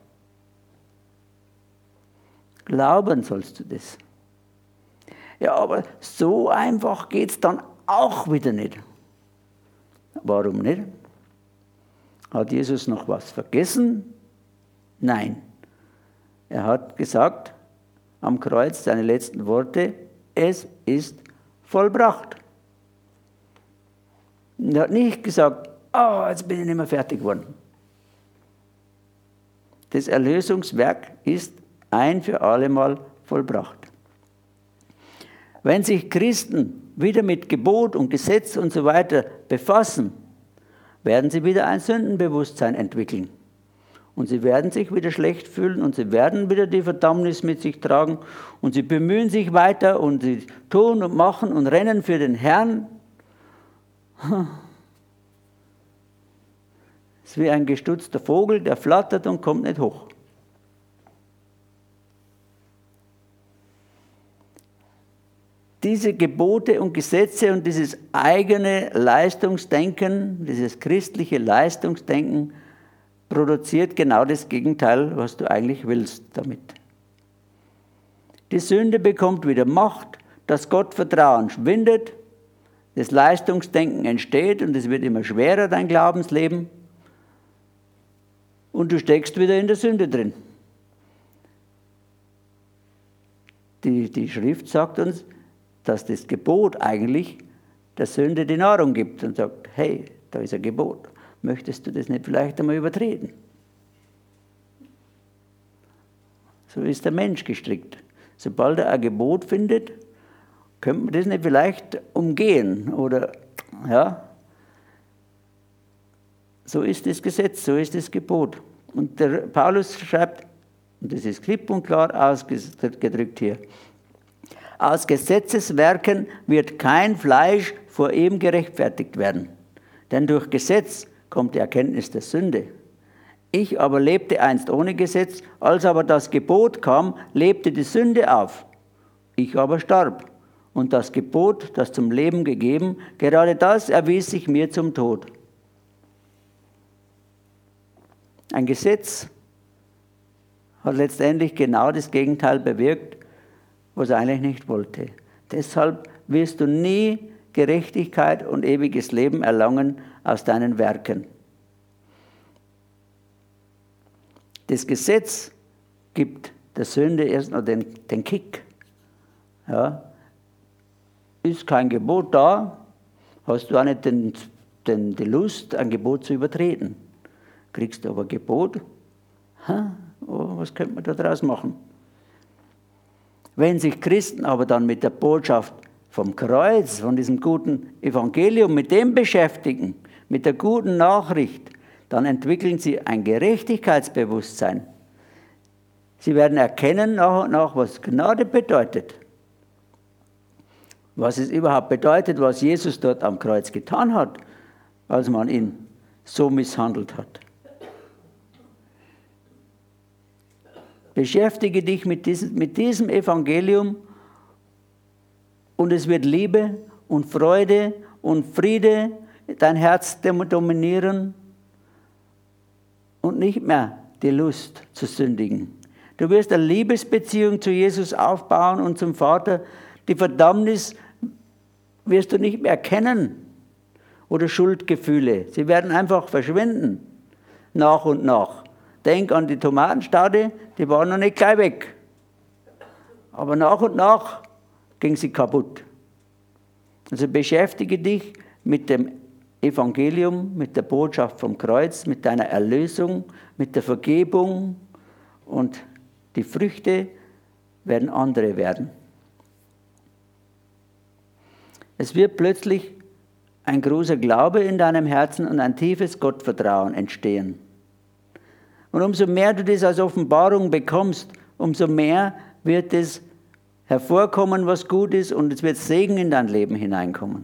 Glauben sollst du das. Ja, aber so einfach geht es dann auch wieder nicht. Warum nicht? Hat Jesus noch was vergessen? Nein. Er hat gesagt am Kreuz seine letzten Worte, es ist vollbracht. Und er hat nicht gesagt, oh, jetzt bin ich nicht mehr fertig geworden. Das Erlösungswerk ist ein für alle Mal vollbracht. Wenn sich Christen wieder mit Gebot und Gesetz und so weiter befassen, werden sie wieder ein Sündenbewusstsein entwickeln. Und sie werden sich wieder schlecht fühlen und sie werden wieder die Verdammnis mit sich tragen und sie bemühen sich weiter und sie tun und machen und rennen für den Herrn. Es ist wie ein gestutzter Vogel, der flattert und kommt nicht hoch. Diese Gebote und Gesetze und dieses eigene Leistungsdenken, dieses christliche Leistungsdenken, produziert genau das Gegenteil, was du eigentlich willst damit. Die Sünde bekommt wieder Macht, das Gottvertrauen schwindet, das Leistungsdenken entsteht und es wird immer schwerer, dein Glaubensleben. Und du steckst wieder in der Sünde drin. Die, die Schrift sagt uns, dass das Gebot eigentlich der Sünde die Nahrung gibt und sagt, hey, da ist ein Gebot. Möchtest du das nicht vielleicht einmal übertreten? So ist der Mensch gestrickt. Sobald er ein Gebot findet, könnte man das nicht vielleicht umgehen oder, ja. So ist das Gesetz, so ist das Gebot. Und der Paulus schreibt, und das ist klipp und klar ausgedrückt hier, aus Gesetzeswerken wird kein Fleisch vor ihm gerechtfertigt werden. Denn durch Gesetz kommt die Erkenntnis der Sünde. Ich aber lebte einst ohne Gesetz, als aber das Gebot kam, lebte die Sünde auf. Ich aber starb. Und das Gebot, das zum Leben gegeben, gerade das erwies sich mir zum Tod. Ein Gesetz hat letztendlich genau das Gegenteil bewirkt, was er eigentlich nicht wollte. Deshalb wirst du nie Gerechtigkeit und ewiges Leben erlangen aus deinen Werken. Das Gesetz gibt der Sünde erst noch den, den Kick. Ja. Ist kein Gebot da, hast du auch nicht den, den, die Lust, ein Gebot zu übertreten. Kriegst du aber Gebot, ha, oh, was könnte man da draus machen? Wenn sich Christen aber dann mit der Botschaft vom Kreuz, von diesem guten Evangelium, mit dem beschäftigen, mit der guten Nachricht, dann entwickeln sie ein Gerechtigkeitsbewusstsein. Sie werden erkennen nach und nach, was Gnade bedeutet. Was es überhaupt bedeutet, was Jesus dort am Kreuz getan hat, als man ihn so misshandelt hat. Beschäftige dich mit diesem, mit diesem Evangelium und es wird Liebe und Freude und Friede dein Herz dominieren und nicht mehr die Lust zu sündigen. Du wirst eine Liebesbeziehung zu Jesus aufbauen und zum Vater. Die Verdammnis wirst du nicht mehr kennen oder Schuldgefühle. Sie werden einfach verschwinden, nach und nach. Denk an die Tomatenstaude, die waren noch nicht gleich weg. Aber nach und nach ging sie kaputt. Also beschäftige dich mit dem Evangelium, mit der Botschaft vom Kreuz, mit deiner Erlösung, mit der Vergebung, und die Früchte werden andere werden. Es wird plötzlich ein großer Glaube in deinem Herzen und ein tiefes Gottvertrauen entstehen. Und umso mehr du das als Offenbarung bekommst, umso mehr wird es hervorkommen, was gut ist, und es wird Segen in dein Leben hineinkommen.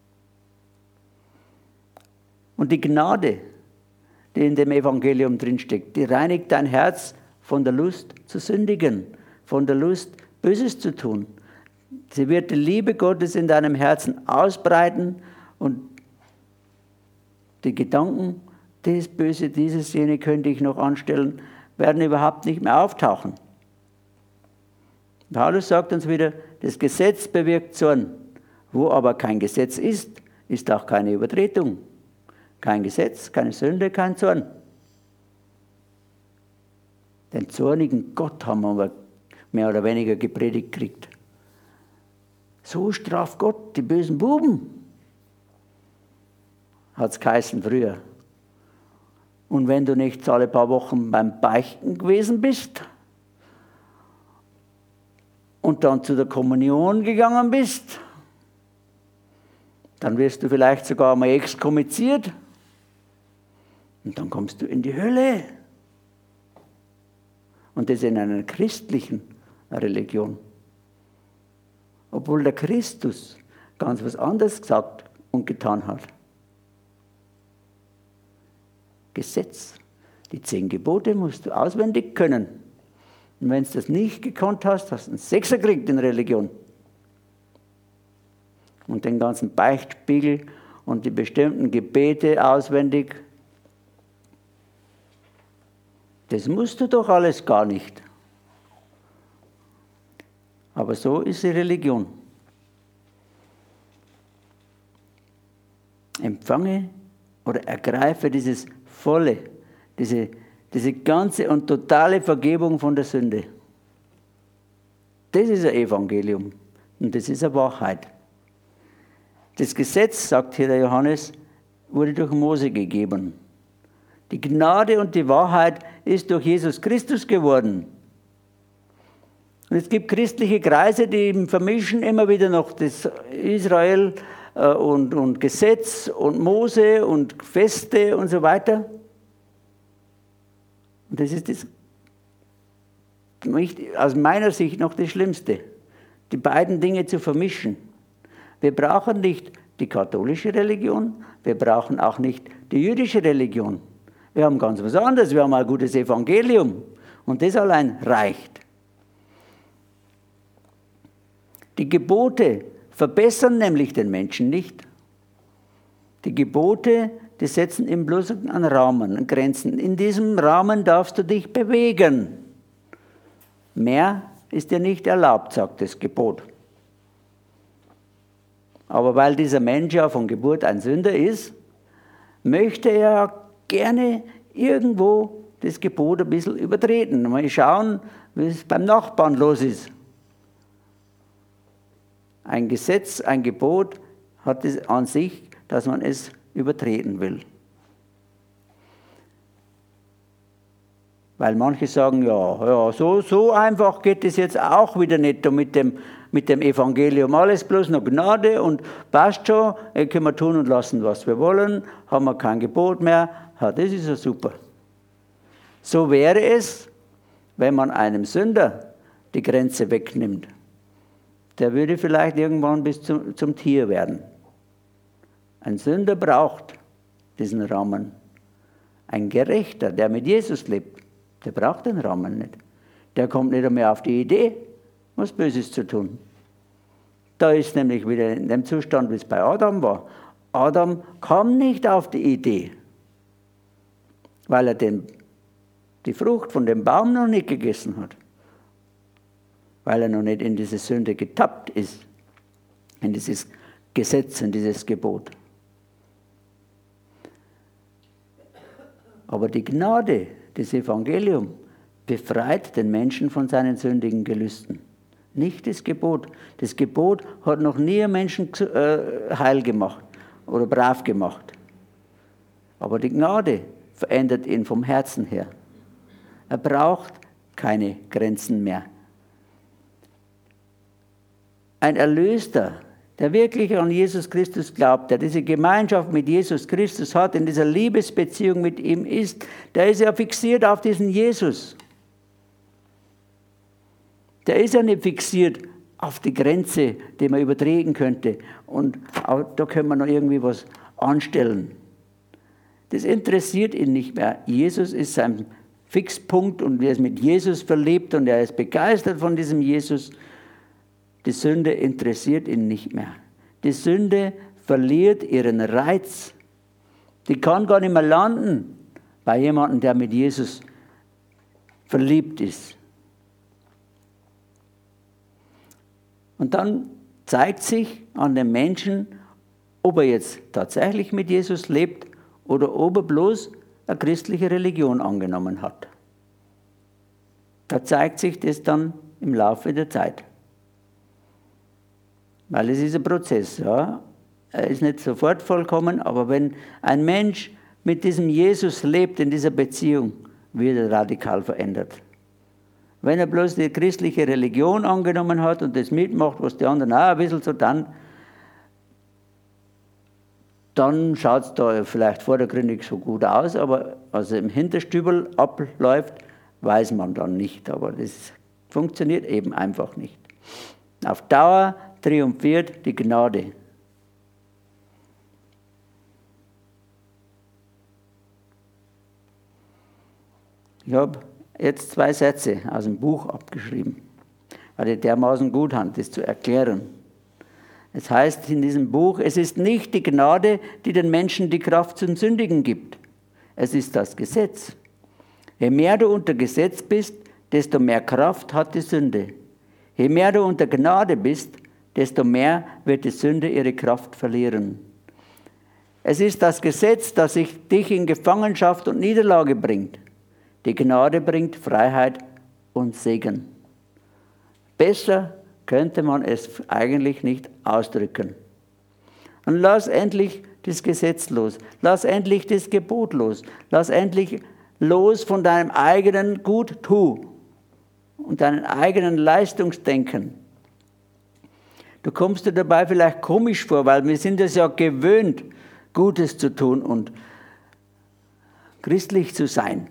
Und die Gnade, die in dem Evangelium drinsteckt, die reinigt dein Herz von der Lust zu sündigen, von der Lust, Böses zu tun. Sie wird die Liebe Gottes in deinem Herzen ausbreiten, und die Gedanken, das Böse, dieses, jene könnte ich noch anstellen, werden überhaupt nicht mehr auftauchen. Paulus sagt uns wieder, das Gesetz bewirkt Zorn. Wo aber kein Gesetz ist, ist auch keine Übertretung. Kein Gesetz, keine Sünde, kein Zorn. Den zornigen Gott haben wir mehr oder weniger gepredigt gekriegt. So straft Gott die bösen Buben, hat es geheißen früher. Und wenn du nicht alle paar Wochen beim Beichten gewesen bist und dann zu der Kommunion gegangen bist, dann wirst du vielleicht sogar mal exkommuniziert und dann kommst du in die Hölle. Und das in einer christlichen Religion. Obwohl der Christus ganz was anderes gesagt und getan hat. Gesetz, die zehn Gebote musst du auswendig können. Und wenn du das nicht gekonnt hast, hast du einen Sechser gekriegt in Religion. Und den ganzen Beichtspiegel und die bestimmten Gebete auswendig. Das musst du doch alles gar nicht. Aber so ist die Religion. Empfange oder ergreife dieses volle, diese, diese ganze und totale Vergebung von der Sünde. Das ist ein Evangelium und das ist eine Wahrheit. Das Gesetz, sagt hier der Johannes, wurde durch Mose gegeben. Die Gnade und die Wahrheit ist durch Jesus Christus geworden. Und es gibt christliche Kreise, die vermischen immer wieder noch das Israel äh, und, und Gesetz und Mose und Feste und so weiter. Und das ist das, aus meiner Sicht noch das Schlimmste, die beiden Dinge zu vermischen. Wir brauchen nicht die katholische Religion, wir brauchen auch nicht die jüdische Religion. Wir haben ganz was anderes, wir haben ein gutes Evangelium und das allein reicht. Die Gebote verbessern nämlich den Menschen nicht. Die Gebote, die setzen ihm bloß einen Rahmen, einen Grenzen. In diesem Rahmen darfst du dich bewegen. Mehr ist dir nicht erlaubt, sagt das Gebot. Aber weil dieser Mensch ja von Geburt ein Sünder ist, möchte er gerne irgendwo das Gebot ein bisschen übertreten. Mal schauen, wie es beim Nachbarn los ist. Ein Gesetz, ein Gebot hat es an sich, dass man es übertreten will. Weil manche sagen, ja, ja so, so einfach geht es jetzt auch wieder nicht mit dem, mit dem Evangelium. Alles bloß noch Gnade und passt schon, können wir tun und lassen, was wir wollen, haben wir kein Gebot mehr. Ja, das ist ja super. So wäre es, wenn man einem Sünder die Grenze wegnimmt. Der würde vielleicht irgendwann bis zum, zum Tier werden. Ein Sünder braucht diesen Rahmen. Ein Gerechter, der mit Jesus lebt, der braucht den Rahmen nicht. Der kommt nicht mehr auf die Idee, was Böses zu tun. Da ist nämlich wieder in dem Zustand, wie es bei Adam war. Adam kam nicht auf die Idee, weil er den, die Frucht von dem Baum noch nicht gegessen hat. Weil er noch nicht in diese Sünde getappt ist, in dieses Gesetz, in dieses Gebot. Aber die Gnade, das Evangelium, befreit den Menschen von seinen sündigen Gelüsten. Nicht das Gebot. Das Gebot hat noch nie einen Menschen heil gemacht oder brav gemacht. Aber die Gnade verändert ihn vom Herzen her. Er braucht keine Grenzen mehr. Ein Erlöster, der wirklich an Jesus Christus glaubt, der diese Gemeinschaft mit Jesus Christus hat, in dieser Liebesbeziehung mit ihm ist, der ist ja fixiert auf diesen Jesus. Der ist ja nicht fixiert auf die Grenze, die man übertreten könnte. Und auch da können wir noch irgendwie was anstellen. Das interessiert ihn nicht mehr. Jesus ist sein Fixpunkt und er ist mit Jesus verliebt und er ist begeistert von diesem Jesus. Die Sünde interessiert ihn nicht mehr. Die Sünde verliert ihren Reiz. Die kann gar nicht mehr landen bei jemandem, der mit Jesus verliebt ist. Und dann zeigt sich an dem Menschen, ob er jetzt tatsächlich mit Jesus lebt oder ob er bloß eine christliche Religion angenommen hat. Da zeigt sich das dann im Laufe der Zeit. Weil es ist ein Prozess, ja. Er ist nicht sofort vollkommen, aber wenn ein Mensch mit diesem Jesus lebt in dieser Beziehung, wird er radikal verändert. Wenn er bloß die christliche Religion angenommen hat und das mitmacht, was die anderen auch ein bisschen so dann, dann schaut es da vielleicht vordergründig so gut aus, aber was im Hinterstübel abläuft, weiß man dann nicht. Aber das funktioniert eben einfach nicht. Auf Dauer triumphiert die Gnade. Ich habe jetzt zwei Sätze aus dem Buch abgeschrieben, weil ich dermaßen gut habe, das zu erklären. Es heißt in diesem Buch, es ist nicht die Gnade, die den Menschen die Kraft zum Sündigen gibt. Es ist das Gesetz. Je mehr du unter Gesetz bist, desto mehr Kraft hat die Sünde. Je mehr du unter Gnade bist, desto mehr wird die Sünde ihre Kraft verlieren. Es ist das Gesetz, das dich in Gefangenschaft und Niederlage bringt. Die Gnade bringt Freiheit und Segen. Besser könnte man es eigentlich nicht ausdrücken. Und lass endlich das Gesetz los. Lass endlich das Gebot los. Lass endlich los von deinem eigenen Gut-Tu und deinem eigenen Leistungsdenken. Du kommst dir dabei vielleicht komisch vor, weil wir sind es ja gewöhnt, Gutes zu tun und christlich zu sein.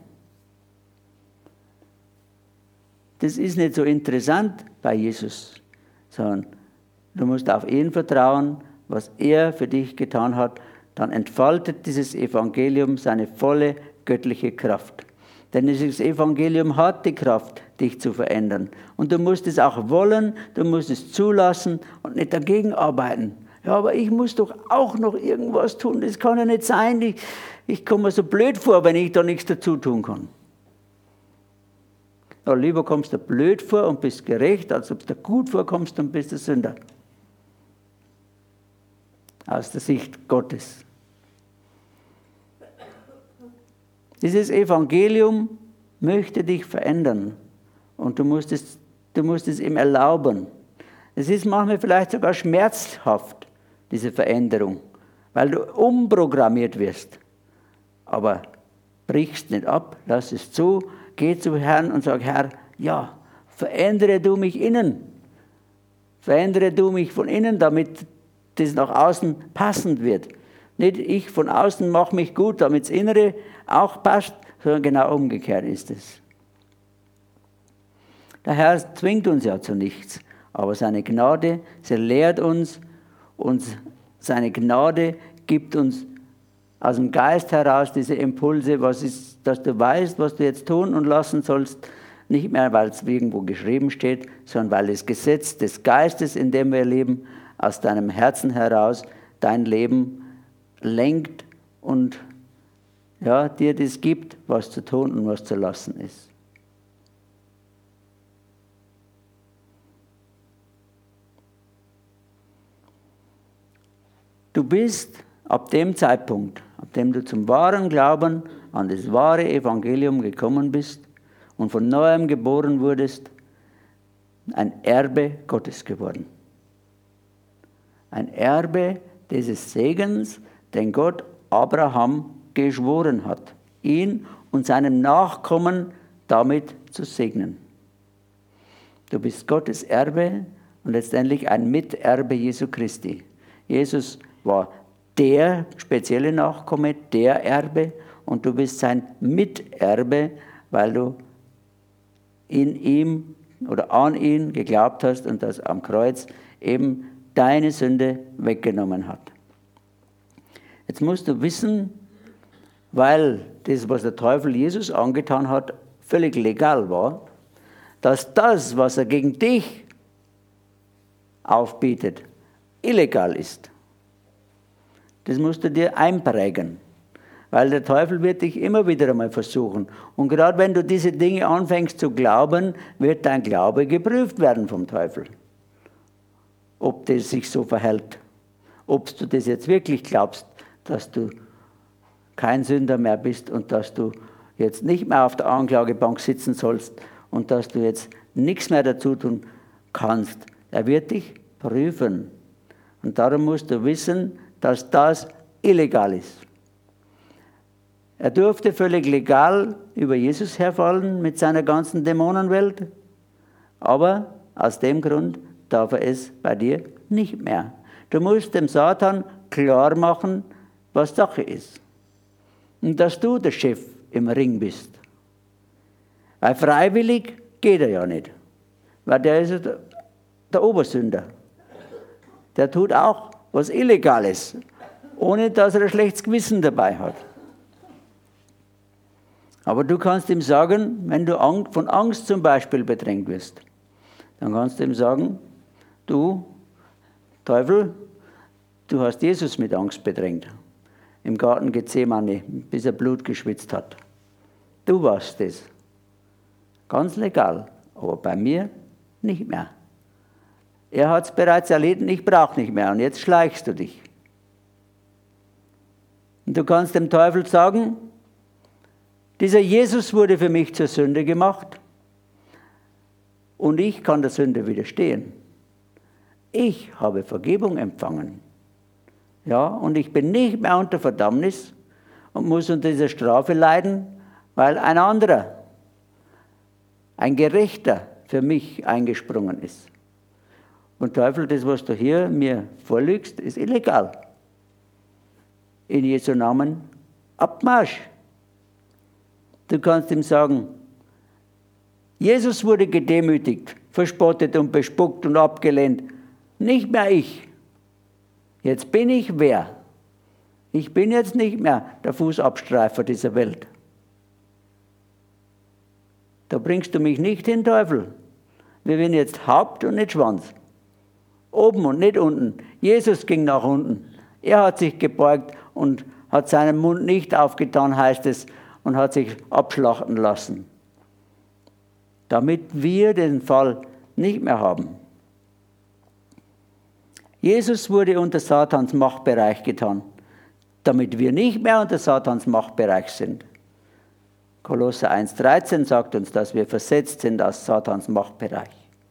Das ist nicht so interessant bei Jesus, sondern du musst auf ihn vertrauen, was er für dich getan hat. Dann entfaltet dieses Evangelium seine volle göttliche Kraft. Denn dieses Evangelium hat die Kraft, dich zu verändern. Und du musst es auch wollen, du musst es zulassen und nicht dagegen arbeiten. Ja, aber ich muss doch auch noch irgendwas tun. Das kann ja nicht sein. Ich, ich komme mir so blöd vor, wenn ich da nichts dazu tun kann. Ja, lieber kommst du blöd vor und bist gerecht, als ob du gut vorkommst und bist der Sünder. Aus der Sicht Gottes. Dieses Evangelium möchte dich verändern und du musst es, du musst es ihm erlauben. Es ist manchmal vielleicht sogar schmerzhaft, diese Veränderung, weil du umprogrammiert wirst. Aber brichst nicht ab, lass es zu, geh zu Herrn und sag, Herr, ja, verändere du mich innen. Verändere du mich von innen, damit das nach außen passend wird. Nicht ich von außen mache mich gut, damit das Innere auch passt, sondern genau umgekehrt ist es. Der Herr zwingt uns ja zu nichts, aber seine Gnade, sie lehrt uns und seine Gnade gibt uns aus dem Geist heraus diese Impulse, was ist, dass du weißt, was du jetzt tun und lassen sollst, nicht mehr, weil es irgendwo geschrieben steht, sondern weil das Gesetz des Geistes, in dem wir leben, aus deinem Herzen heraus dein Leben lenkt und ja, dir das gibt, was zu tun und was zu lassen ist. Du bist ab dem Zeitpunkt, ab dem du zum wahren Glauben an das wahre Evangelium gekommen bist und von neuem geboren wurdest, ein Erbe Gottes geworden. Ein Erbe dieses Segens, den Gott Abraham geschworen hat, ihn und seinem Nachkommen damit zu segnen. Du bist Gottes Erbe und letztendlich ein Miterbe Jesu Christi. Jesus war der spezielle Nachkomme, der Erbe, und du bist sein Miterbe, weil du in ihm oder an ihn geglaubt hast und das am Kreuz eben deine Sünde weggenommen hat. Jetzt musst du wissen, weil das, was der Teufel Jesus angetan hat, völlig legal war, dass das, was er gegen dich aufbietet, illegal ist. Das musst du dir einprägen, weil der Teufel wird dich immer wieder einmal versuchen. Und gerade wenn du diese Dinge anfängst zu glauben, wird dein Glaube geprüft werden vom Teufel. Ob das sich so verhält, ob du das jetzt wirklich glaubst, dass du kein Sünder mehr bist und dass du jetzt nicht mehr auf der Anklagebank sitzen sollst und dass du jetzt nichts mehr dazu tun kannst. Er wird dich prüfen. Und darum musst du wissen, dass das illegal ist. Er durfte völlig legal über Jesus herfallen mit seiner ganzen Dämonenwelt, aber aus dem Grund darf er es bei dir nicht mehr. Du musst dem Satan klar machen, was Sache ist. Und dass du der Chef im Ring bist. Weil freiwillig geht er ja nicht. Weil der ist der, der Obersünder. Der tut auch was Illegales, ohne dass er ein schlechtes Gewissen dabei hat. Aber du kannst ihm sagen, wenn du von Angst zum Beispiel bedrängt wirst, dann kannst du ihm sagen, du, Teufel, du hast Jesus mit Angst bedrängt. Im Garten Gethsemane, bis er Blut geschwitzt hat. Du warst es. Ganz legal, aber bei mir nicht mehr. Er hat es bereits erlitten, ich brauche nicht mehr und jetzt schleichst du dich. Und du kannst dem Teufel sagen, dieser Jesus wurde für mich zur Sünde gemacht und ich kann der Sünde widerstehen. Ich habe Vergebung empfangen. Ja, und ich bin nicht mehr unter Verdammnis und muss unter dieser Strafe leiden, weil ein anderer, ein Gerechter für mich eingesprungen ist. Und Teufel, das, was du hier mir vorlügst, ist illegal. In Jesu Namen Abmarsch. Du kannst ihm sagen, Jesus wurde gedemütigt, verspottet und bespuckt und abgelehnt. Nicht mehr ich. Jetzt bin ich wer? Ich bin jetzt nicht mehr der Fußabstreifer dieser Welt. Da bringst du mich nicht hin, Teufel. Wir werden jetzt Haupt und nicht Schwanz. Oben und nicht unten. Jesus ging nach unten. Er hat sich gebeugt und hat seinen Mund nicht aufgetan, heißt es, und hat sich abschlachten lassen. Damit wir den Fall nicht mehr haben. Jesus wurde unter Satans Machtbereich getan, damit wir nicht mehr unter Satans Machtbereich sind. Kolosser eins dreizehn sagt uns, dass wir versetzt sind aus Satans Machtbereich.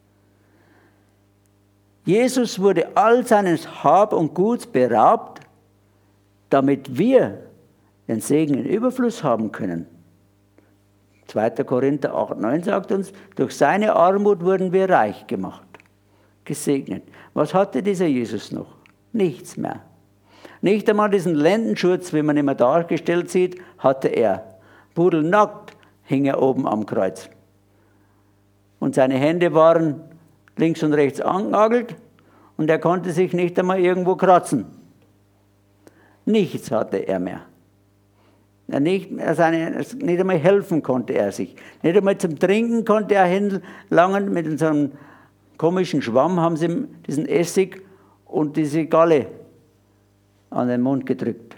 Jesus wurde all seines Hab und Guts beraubt, damit wir den Segen in Überfluss haben können. zweiter Korinther acht neun sagt uns, durch seine Armut wurden wir reich gemacht, gesegnet. Was hatte dieser Jesus noch? Nichts mehr. Nicht einmal diesen Lendenschutz, wie man immer dargestellt sieht, hatte er. Pudelnackt hing er oben am Kreuz. Und seine Hände waren links und rechts angenagelt und er konnte sich nicht einmal irgendwo kratzen. Nichts hatte er mehr. Er nicht, seine, nicht einmal helfen konnte er sich. Nicht einmal zum Trinken konnte er hinlangen. Mit so einem komischen Schwamm haben sie ihm diesen Essig und diese Galle an den Mund gedrückt.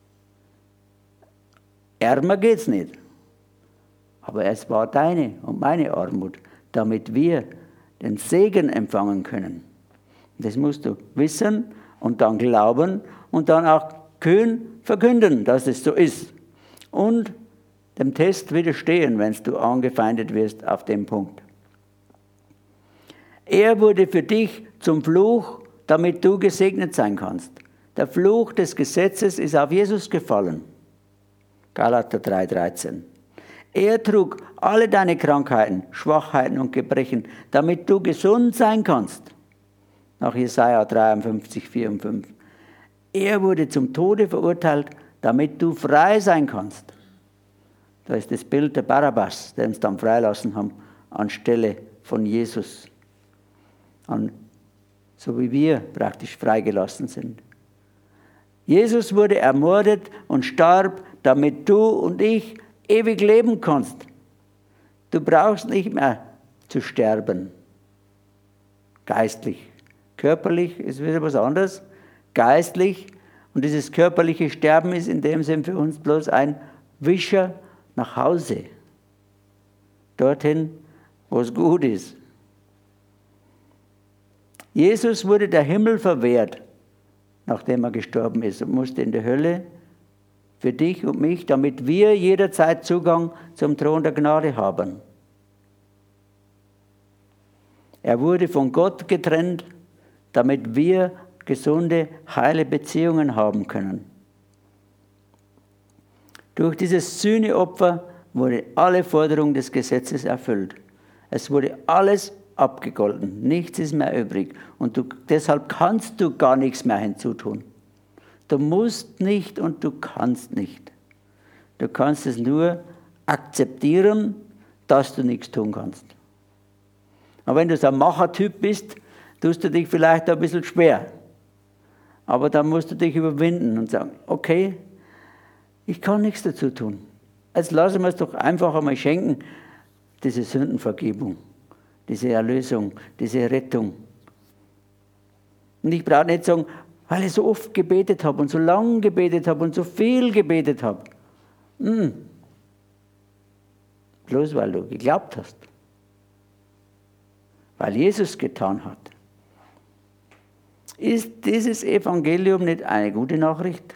Ärmer geht's nicht. Aber es war deine und meine Armut, damit wir den Segen empfangen können. Das musst du wissen und dann glauben und dann auch kühn verkünden, dass es so ist. Und dem Test widerstehen, wenn du angefeindet wirst auf dem Punkt. Er wurde für dich zum Fluch, damit du gesegnet sein kannst. Der Fluch des Gesetzes ist auf Jesus gefallen. Galater drei dreizehn. Er trug alle deine Krankheiten, Schwachheiten und Gebrechen, damit du gesund sein kannst. Nach Jesaja dreiundfünfzig, vier und fünf. Er wurde zum Tode verurteilt, damit du frei sein kannst. Da ist das Bild der Barabbas, den sie dann freilassen haben, anstelle von Jesus. An, so wie wir praktisch freigelassen sind. Jesus wurde ermordet und starb, damit du und ich ewig leben kannst. Du brauchst nicht mehr zu sterben. Geistlich. Körperlich ist wieder was anderes. Geistlich. Und dieses körperliche Sterben ist in dem Sinn für uns bloß ein Wischer nach Hause. Dorthin, wo es gut ist. Jesus wurde der Himmel verwehrt, nachdem er gestorben ist und musste in die Hölle für dich und mich, damit wir jederzeit Zugang zum Thron der Gnade haben. Er wurde von Gott getrennt, damit wir gesunde, heile Beziehungen haben können. Durch dieses Sühneopfer wurde alle Forderung des Gesetzes erfüllt. Es wurde alles abgegolten, nichts ist mehr übrig. Und du, deshalb kannst du gar nichts mehr hinzutun. Du musst nicht und du kannst nicht. Du kannst es nur akzeptieren, dass du nichts tun kannst. Aber wenn du so ein Machertyp bist, tust du dich vielleicht ein bisschen schwer. Aber dann musst du dich überwinden und sagen, okay, ich kann nichts dazu tun. Jetzt lassen wir es doch einfach einmal schenken, diese Sündenvergebung, diese Erlösung, diese Rettung. Und ich brauche nicht sagen, weil ich so oft gebetet habe und so lange gebetet habe und so viel gebetet habe. Hm. Bloß weil du geglaubt hast. Weil Jesus getan hat. Ist dieses Evangelium nicht eine gute Nachricht?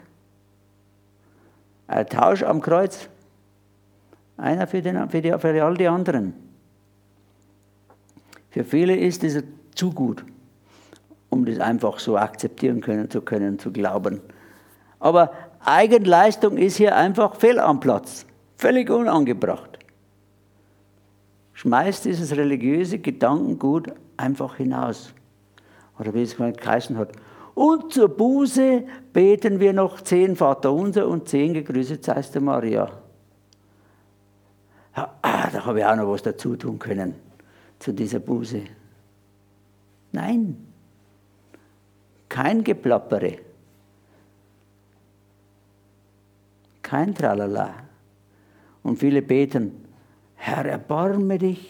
Ein Tausch am Kreuz. Einer für, den, für, die, für all die anderen. Für viele ist es zu gut, um das einfach so akzeptieren können zu können, zu glauben. Aber Eigenleistung ist hier einfach fehl am Platz. Völlig unangebracht. Schmeißt dieses religiöse Gedankengut einfach hinaus. Oder wie es geheißen hat. Und zur Buße beten wir noch zehn Vaterunser und zehn gegrüßet seist du Maria. Ja, ah, da habe ich auch noch was dazu tun können, zu dieser Buße. Nein, kein Geplappere, kein Tralala. Und viele beten, Herr, erbarme dich.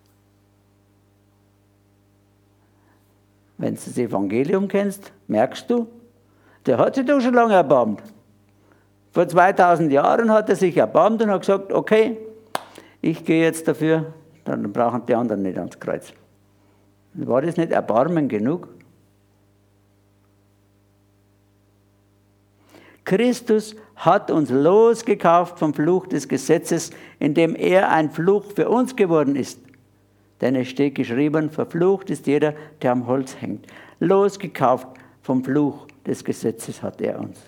Wenn du das Evangelium kennst, merkst du, der hat sich doch schon lange erbarmt. Vor zweitausend Jahren hat er sich erbarmt und hat gesagt, okay, ich gehe jetzt dafür, dann brauchen die anderen nicht ans Kreuz. War das nicht Erbarmen genug? Christus hat uns losgekauft vom Fluch des Gesetzes, indem er ein Fluch für uns geworden ist. Denn es steht geschrieben, verflucht ist jeder, der am Holz hängt. Losgekauft vom Fluch des Gesetzes hat er uns.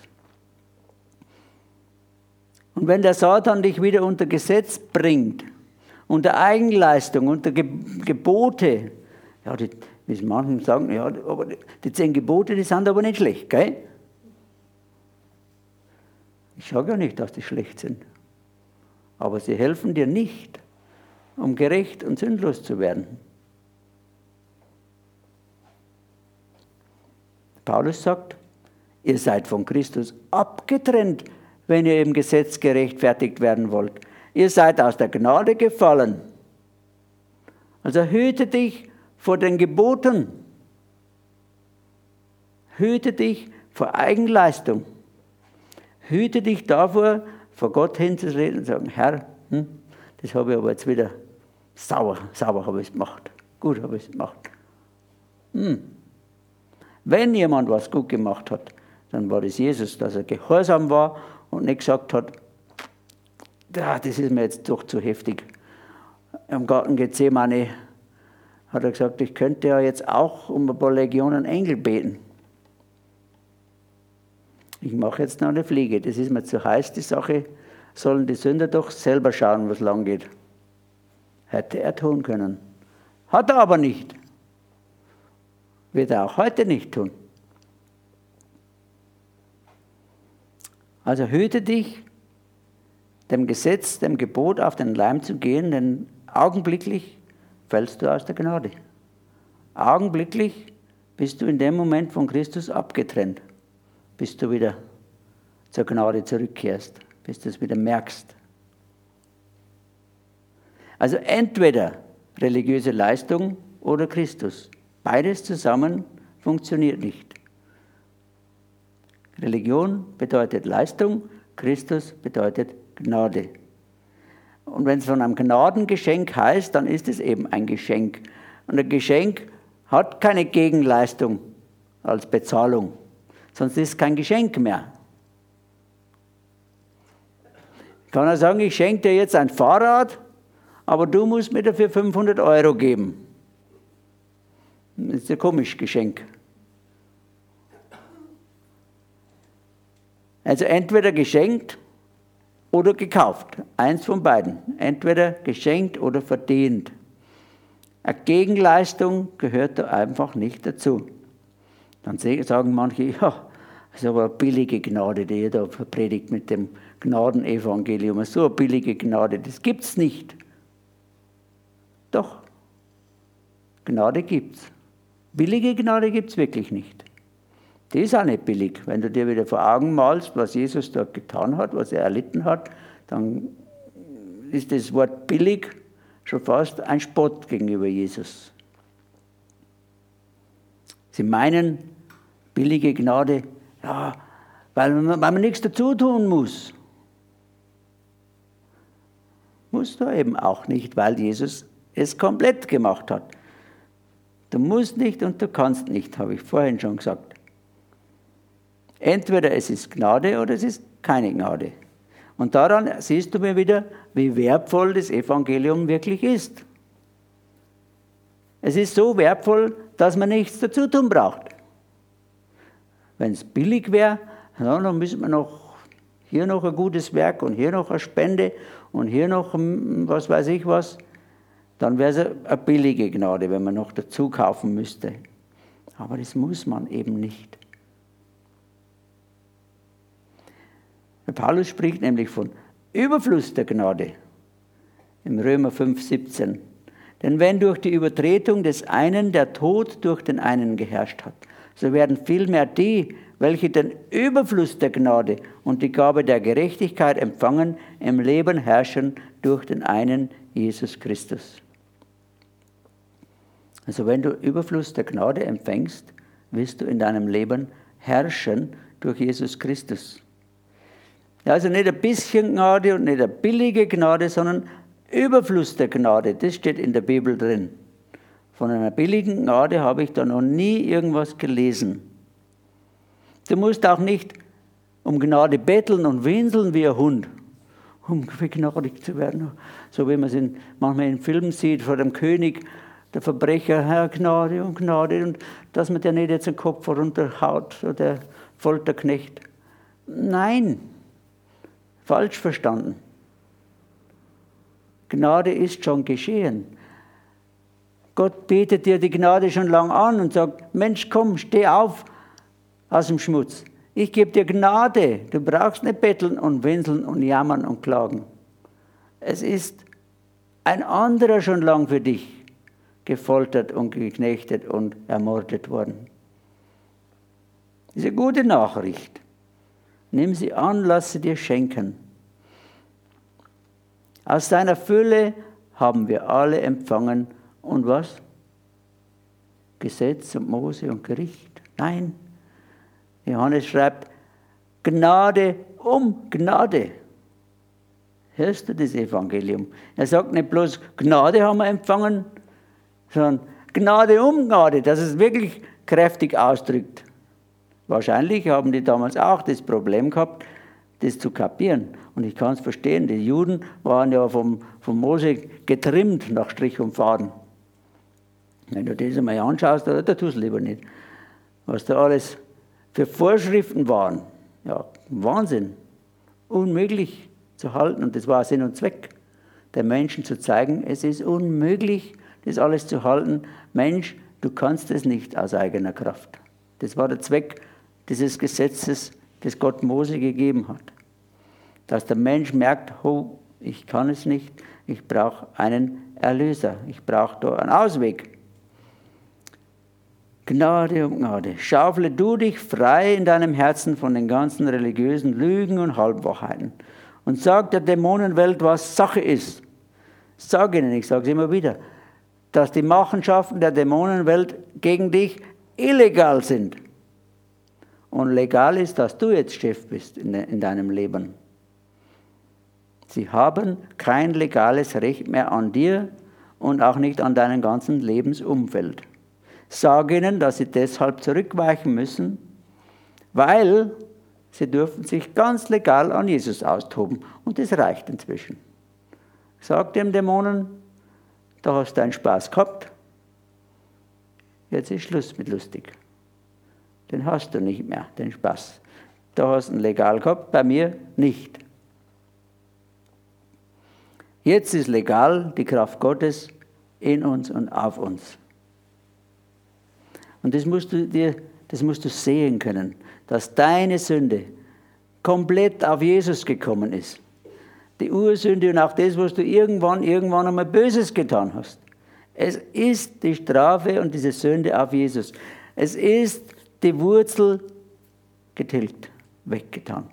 Und wenn der Satan dich wieder unter Gesetz bringt, unter Eigenleistung, unter Ge- Gebote, ja, die, wie es manchen sagen, ja, aber die, die zehn Gebote, die sind aber nicht schlecht, gell? Ich sage ja nicht, dass die schlecht sind. Aber sie helfen dir nicht, um gerecht und sündlos zu werden. Paulus sagt, ihr seid von Christus abgetrennt, wenn ihr im Gesetz gerechtfertigt werden wollt. Ihr seid aus der Gnade gefallen. Also hüte dich vor den Geboten. Hüte dich vor Eigenleistung. Hüte dich davor, vor Gott hinzureden und sagen, Herr, hm, das habe ich aber jetzt wieder sauber, sauber habe ich es gemacht. Gut habe ich es gemacht. Hm. Wenn jemand was gut gemacht hat, dann war das Jesus, dass er gehorsam war und nicht gesagt hat, das ist mir jetzt doch zu heftig. Im Garten Gethsemane hat er gesagt, ich könnte ja jetzt auch um ein paar Legionen Engel beten. Ich mache jetzt noch eine Fliege, das ist mir zu heiß, die Sache. sollen die Sünder doch selber schauen, was lang geht. Hätte er tun können. Hat er aber nicht. Wird er auch heute nicht tun. Also hüte dich, dem Gesetz, dem Gebot auf den Leim zu gehen, denn augenblicklich fällst du aus der Gnade. Augenblicklich bist du in dem Moment von Christus abgetrennt, bis du wieder zur Gnade zurückkehrst, bis du es wieder merkst. Also entweder religiöse Leistung oder Christus. Beides zusammen funktioniert nicht. Religion bedeutet Leistung, Christus bedeutet Gnade. Und wenn es von einem Gnadengeschenk heißt, dann ist es eben ein Geschenk. Und ein Geschenk hat keine Gegenleistung als Bezahlung, sonst ist es kein Geschenk mehr. Ich kann er sagen, ich schenke dir jetzt ein Fahrrad, aber du musst mir dafür fünfhundert Euro geben. Das ist ein komisches Geschenk. Also entweder geschenkt oder gekauft. Eins von beiden. Entweder geschenkt oder verdient. Eine Gegenleistung gehört da einfach nicht dazu. Dann sagen manche, ja, das ist aber eine billige Gnade, die ihr da predigt mit dem Gnadenevangelium. So eine billige Gnade, das gibt es nicht. Doch, Gnade gibt es. Billige Gnade gibt es wirklich nicht. Die ist auch nicht billig. Wenn du dir wieder vor Augen malst, was Jesus dort getan hat, was er erlitten hat, dann ist das Wort billig schon fast ein Spott gegenüber Jesus. Sie meinen, billige Gnade, ja, weil man, weil man nichts dazu tun muss. Musst du eben auch nicht, weil Jesus es komplett gemacht hat. Du musst nicht und du kannst nicht, habe ich vorhin schon gesagt. Entweder es ist Gnade oder es ist keine Gnade. Und daran siehst du mir wieder, wie wertvoll das Evangelium wirklich ist. Es ist so wertvoll, dass man nichts dazu tun braucht. Wenn es billig wäre, dann müsste man noch hier noch ein gutes Werk und hier noch eine Spende und hier noch was weiß ich was. Dann wäre es eine billige Gnade, wenn man noch dazu kaufen müsste. Aber das muss man eben nicht. Paulus spricht nämlich von Überfluss der Gnade im Römer fünf, siebzehn. Denn wenn durch die Übertretung des einen der Tod durch den einen geherrscht hat, so werden vielmehr die, welche den Überfluss der Gnade und die Gabe der Gerechtigkeit empfangen, im Leben herrschen durch den einen Jesus Christus. Also wenn du Überfluss der Gnade empfängst, wirst du in deinem Leben herrschen durch Jesus Christus. Ja, also nicht ein bisschen Gnade und nicht eine billige Gnade, sondern Überfluss der Gnade. Das steht in der Bibel drin. Von einer billigen Gnade habe ich da noch nie irgendwas gelesen. Du musst auch nicht um Gnade betteln und winseln wie ein Hund, um begnadigt zu werden. So wie man es in, manchmal in Filmen sieht, vor dem König, der Verbrecher, Herr, Gnade und Gnade, und dass man der nicht jetzt den Kopf runterhaut, so der Folterknecht. Nein, falsch verstanden. Gnade ist schon geschehen. Gott bietet dir die Gnade schon lang an und sagt, Mensch, komm, steh auf aus dem Schmutz. Ich gebe dir Gnade. Du brauchst nicht betteln und winseln und jammern und klagen. Es ist ein anderer schon lang für dich gefoltert und geknechtet und ermordet worden. Das ist eine gute Nachricht. Nimm sie an, lass sie dir schenken. Aus seiner Fülle haben wir alle empfangen. Und was? Gesetz und Mose und Gericht? Nein. Johannes schreibt, Gnade um Gnade. Hörst du das Evangelium? Er sagt nicht bloß, Gnade haben wir empfangen, sondern Gnade um Gnade, dass es wirklich kräftig ausdrückt. Wahrscheinlich haben die damals auch das Problem gehabt, das zu kapieren. Und ich kann es verstehen, die Juden waren ja vom, vom Mose getrimmt nach Strich und Faden. Wenn du das einmal anschaust, da tust du es lieber nicht. Was da alles für Vorschriften waren, ja, Wahnsinn, unmöglich zu halten. Und das war Sinn und Zweck, den Menschen zu zeigen, es ist unmöglich, das alles zu halten. Mensch, du kannst es nicht aus eigener Kraft. Das war der Zweck dieses Gesetzes, das Gott Mose gegeben hat. Dass der Mensch merkt, oh, ich kann es nicht, ich brauche einen Erlöser, ich brauche da einen Ausweg. Gnade um Gnade. Schaufle du dich frei in deinem Herzen von den ganzen religiösen Lügen und Halbwahrheiten und sag der Dämonenwelt, was Sache ist. Sag ihnen, ich sage es immer wieder, dass die Machenschaften der Dämonenwelt gegen dich illegal sind. Und legal ist, dass du jetzt Chef bist in, de, in deinem Leben. Sie haben kein legales Recht mehr an dir und auch nicht an deinem ganzen Lebensumfeld. Sag ihnen, dass sie deshalb zurückweichen müssen, weil sie dürfen sich ganz legal an Jesus austoben. Und das reicht inzwischen. Sag dem Dämonen, da hast du deinen Spaß gehabt, jetzt ist Schluss mit lustig. Den hast du nicht mehr, den Spaß. Da hast du ihn legal gehabt, bei mir nicht. Jetzt ist legal die Kraft Gottes in uns und auf uns. Und das musst du dir, das musst du sehen können, dass deine Sünde komplett auf Jesus gekommen ist. Die Ursünde und auch das, was du irgendwann, irgendwann einmal Böses getan hast. Es ist die Strafe und diese Sünde auf Jesus. Es ist die Wurzel getilgt, weggetan.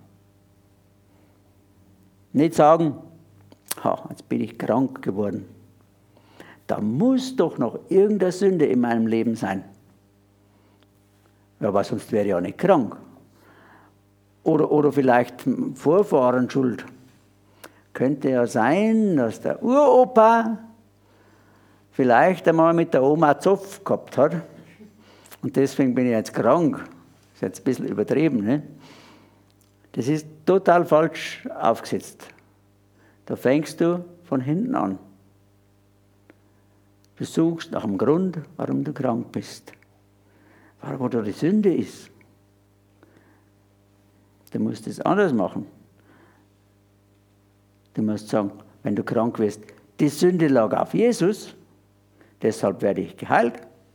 Nicht sagen, ha, jetzt bin ich krank geworden. Da muss doch noch irgendeine Sünde in meinem Leben sein. Ja, aber sonst wäre ich ja nicht krank. Oder, oder vielleicht Vorfahren schuld. Könnte ja sein, dass der Uropa vielleicht einmal mit der Oma Zopf gehabt hat. Und deswegen bin ich jetzt krank. Das ist jetzt ein bisschen übertrieben. Ne? Das ist total falsch aufgesetzt. Da fängst du von hinten an. Du suchst nach dem Grund, warum du krank bist. Wo da die Sünde ist. Du musst es anders machen. Du musst sagen, wenn du krank wirst, die Sünde lag auf Jesus, deshalb werde ich geheilt.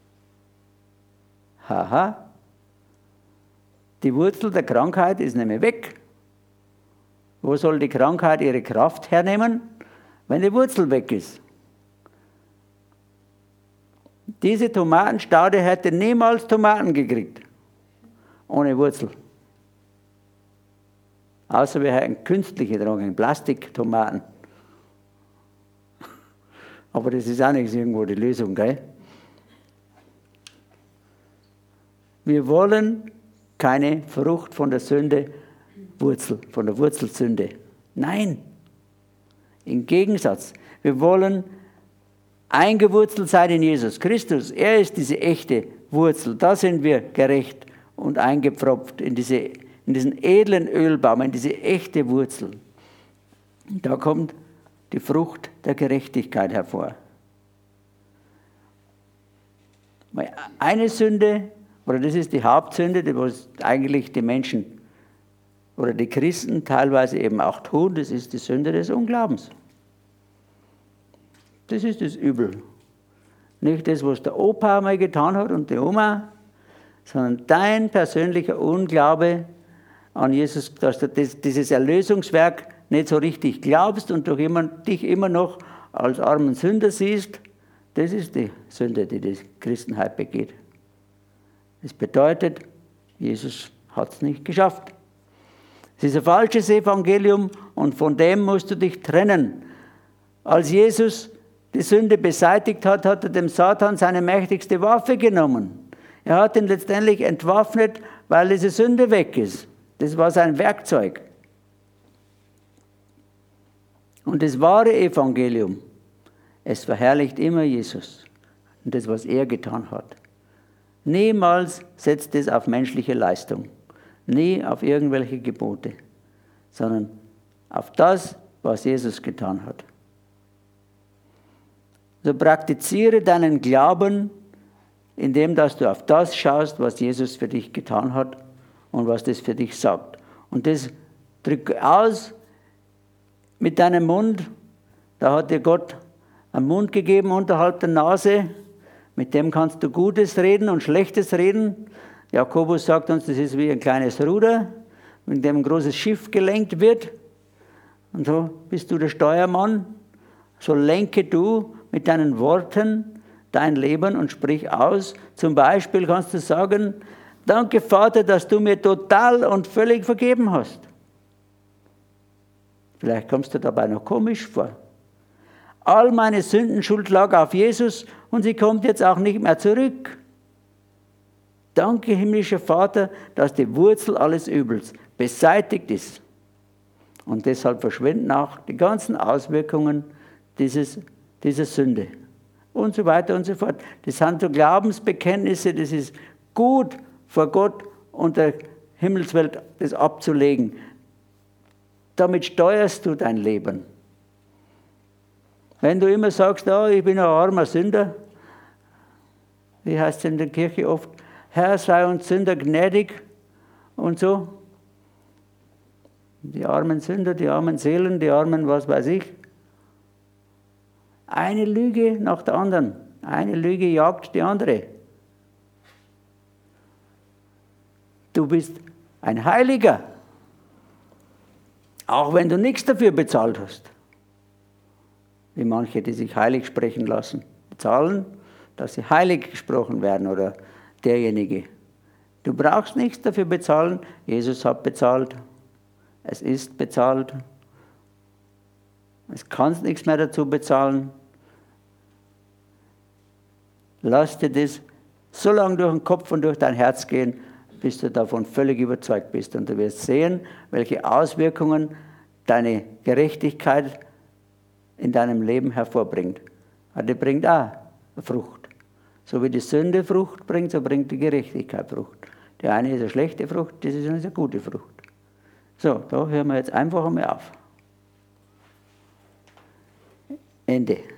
Haha. Die Wurzel der Krankheit ist nämlich weg. Wo soll die Krankheit ihre Kraft hernehmen, wenn die Wurzel weg ist? Diese Tomatenstaude hätte niemals Tomaten gekriegt, ohne Wurzel. Außer wir hätten künstliche Drogen, Plastiktomaten. Aber das ist auch nicht irgendwo die Lösung, gell? Wir wollen keine Frucht von der Sünde, Wurzel, von der Wurzelsünde. Nein. Im Gegensatz, wir wollen eingewurzelt sein in Jesus Christus. Er ist diese echte Wurzel. Da sind wir gerecht und eingepfropft in, diese, in diesen edlen Ölbaum, in diese echte Wurzel. Da kommt die Frucht der Gerechtigkeit hervor. Eine Sünde, oder das ist die Hauptsünde, die was eigentlich die Menschen oder die Christen teilweise eben auch tun, das ist die Sünde des Unglaubens. Das ist das Übel. Nicht das, was der Opa mal getan hat und die Oma, sondern dein persönlicher Unglaube an Jesus, dass du das, dieses Erlösungswerk nicht so richtig glaubst und durch immer, dich immer noch als armen Sünder siehst, das ist die Sünde, die die Christenheit begeht. Das bedeutet, Jesus hat es nicht geschafft. Es ist ein falsches Evangelium und von dem musst du dich trennen. Als Jesus die Sünde beseitigt hat, hat er dem Satan seine mächtigste Waffe genommen. Er hat ihn letztendlich entwaffnet, weil diese Sünde weg ist. Das war sein Werkzeug. Und das wahre Evangelium, es verherrlicht immer Jesus und das, was er getan hat. Niemals setzt es auf menschliche Leistung, nie auf irgendwelche Gebote, sondern auf das, was Jesus getan hat. So praktiziere deinen Glauben, indem dass du auf das schaust, was Jesus für dich getan hat und was das für dich sagt. Und das drücke aus mit deinem Mund, da hat dir Gott einen Mund gegeben unterhalb der Nase, mit dem kannst du Gutes reden und Schlechtes reden. Jakobus sagt uns, das ist wie ein kleines Ruder, mit dem ein großes Schiff gelenkt wird. Und so bist du der Steuermann. So lenke du mit deinen Worten dein Leben und sprich aus. Zum Beispiel kannst du sagen, danke Vater, dass du mir total und völlig vergeben hast. Vielleicht kommst du dabei noch komisch vor. All meine Sündenschuld lag auf Jesus und sie kommt jetzt auch nicht mehr zurück. Danke, himmlischer Vater, dass die Wurzel alles Übels beseitigt ist. Und deshalb verschwinden auch die ganzen Auswirkungen dieses, dieser Sünde. Und so weiter und so fort. Das sind so Glaubensbekenntnisse, das ist gut vor Gott und der Himmelswelt das abzulegen. Damit steuerst du dein Leben. Wenn du immer sagst, oh, ich bin ein armer Sünder, wie heißt es in der Kirche oft, Herr, sei uns Sünder gnädig und so. Die armen Sünder, die armen Seelen, die armen was weiß ich. Eine Lüge nach der anderen. Eine Lüge jagt die andere. Du bist ein Heiliger. Auch wenn du nichts dafür bezahlt hast. Wie manche, die sich heilig sprechen lassen. Bezahlen, dass sie heilig gesprochen werden oder derjenige. Du brauchst nichts dafür bezahlen. Jesus hat bezahlt. Es ist bezahlt. Es kannst nichts mehr dazu bezahlen. Lass dir das so lange durch den Kopf und durch dein Herz gehen, bis du davon völlig überzeugt bist. Und du wirst sehen, welche Auswirkungen deine Gerechtigkeit in deinem Leben hervorbringt. Die bringt auch Frucht. So wie die Sünde Frucht bringt, so bringt die Gerechtigkeit Frucht. Die eine ist eine schlechte Frucht, das ist eine gute Frucht. So, da hören wir jetzt einfach einmal auf. Ende.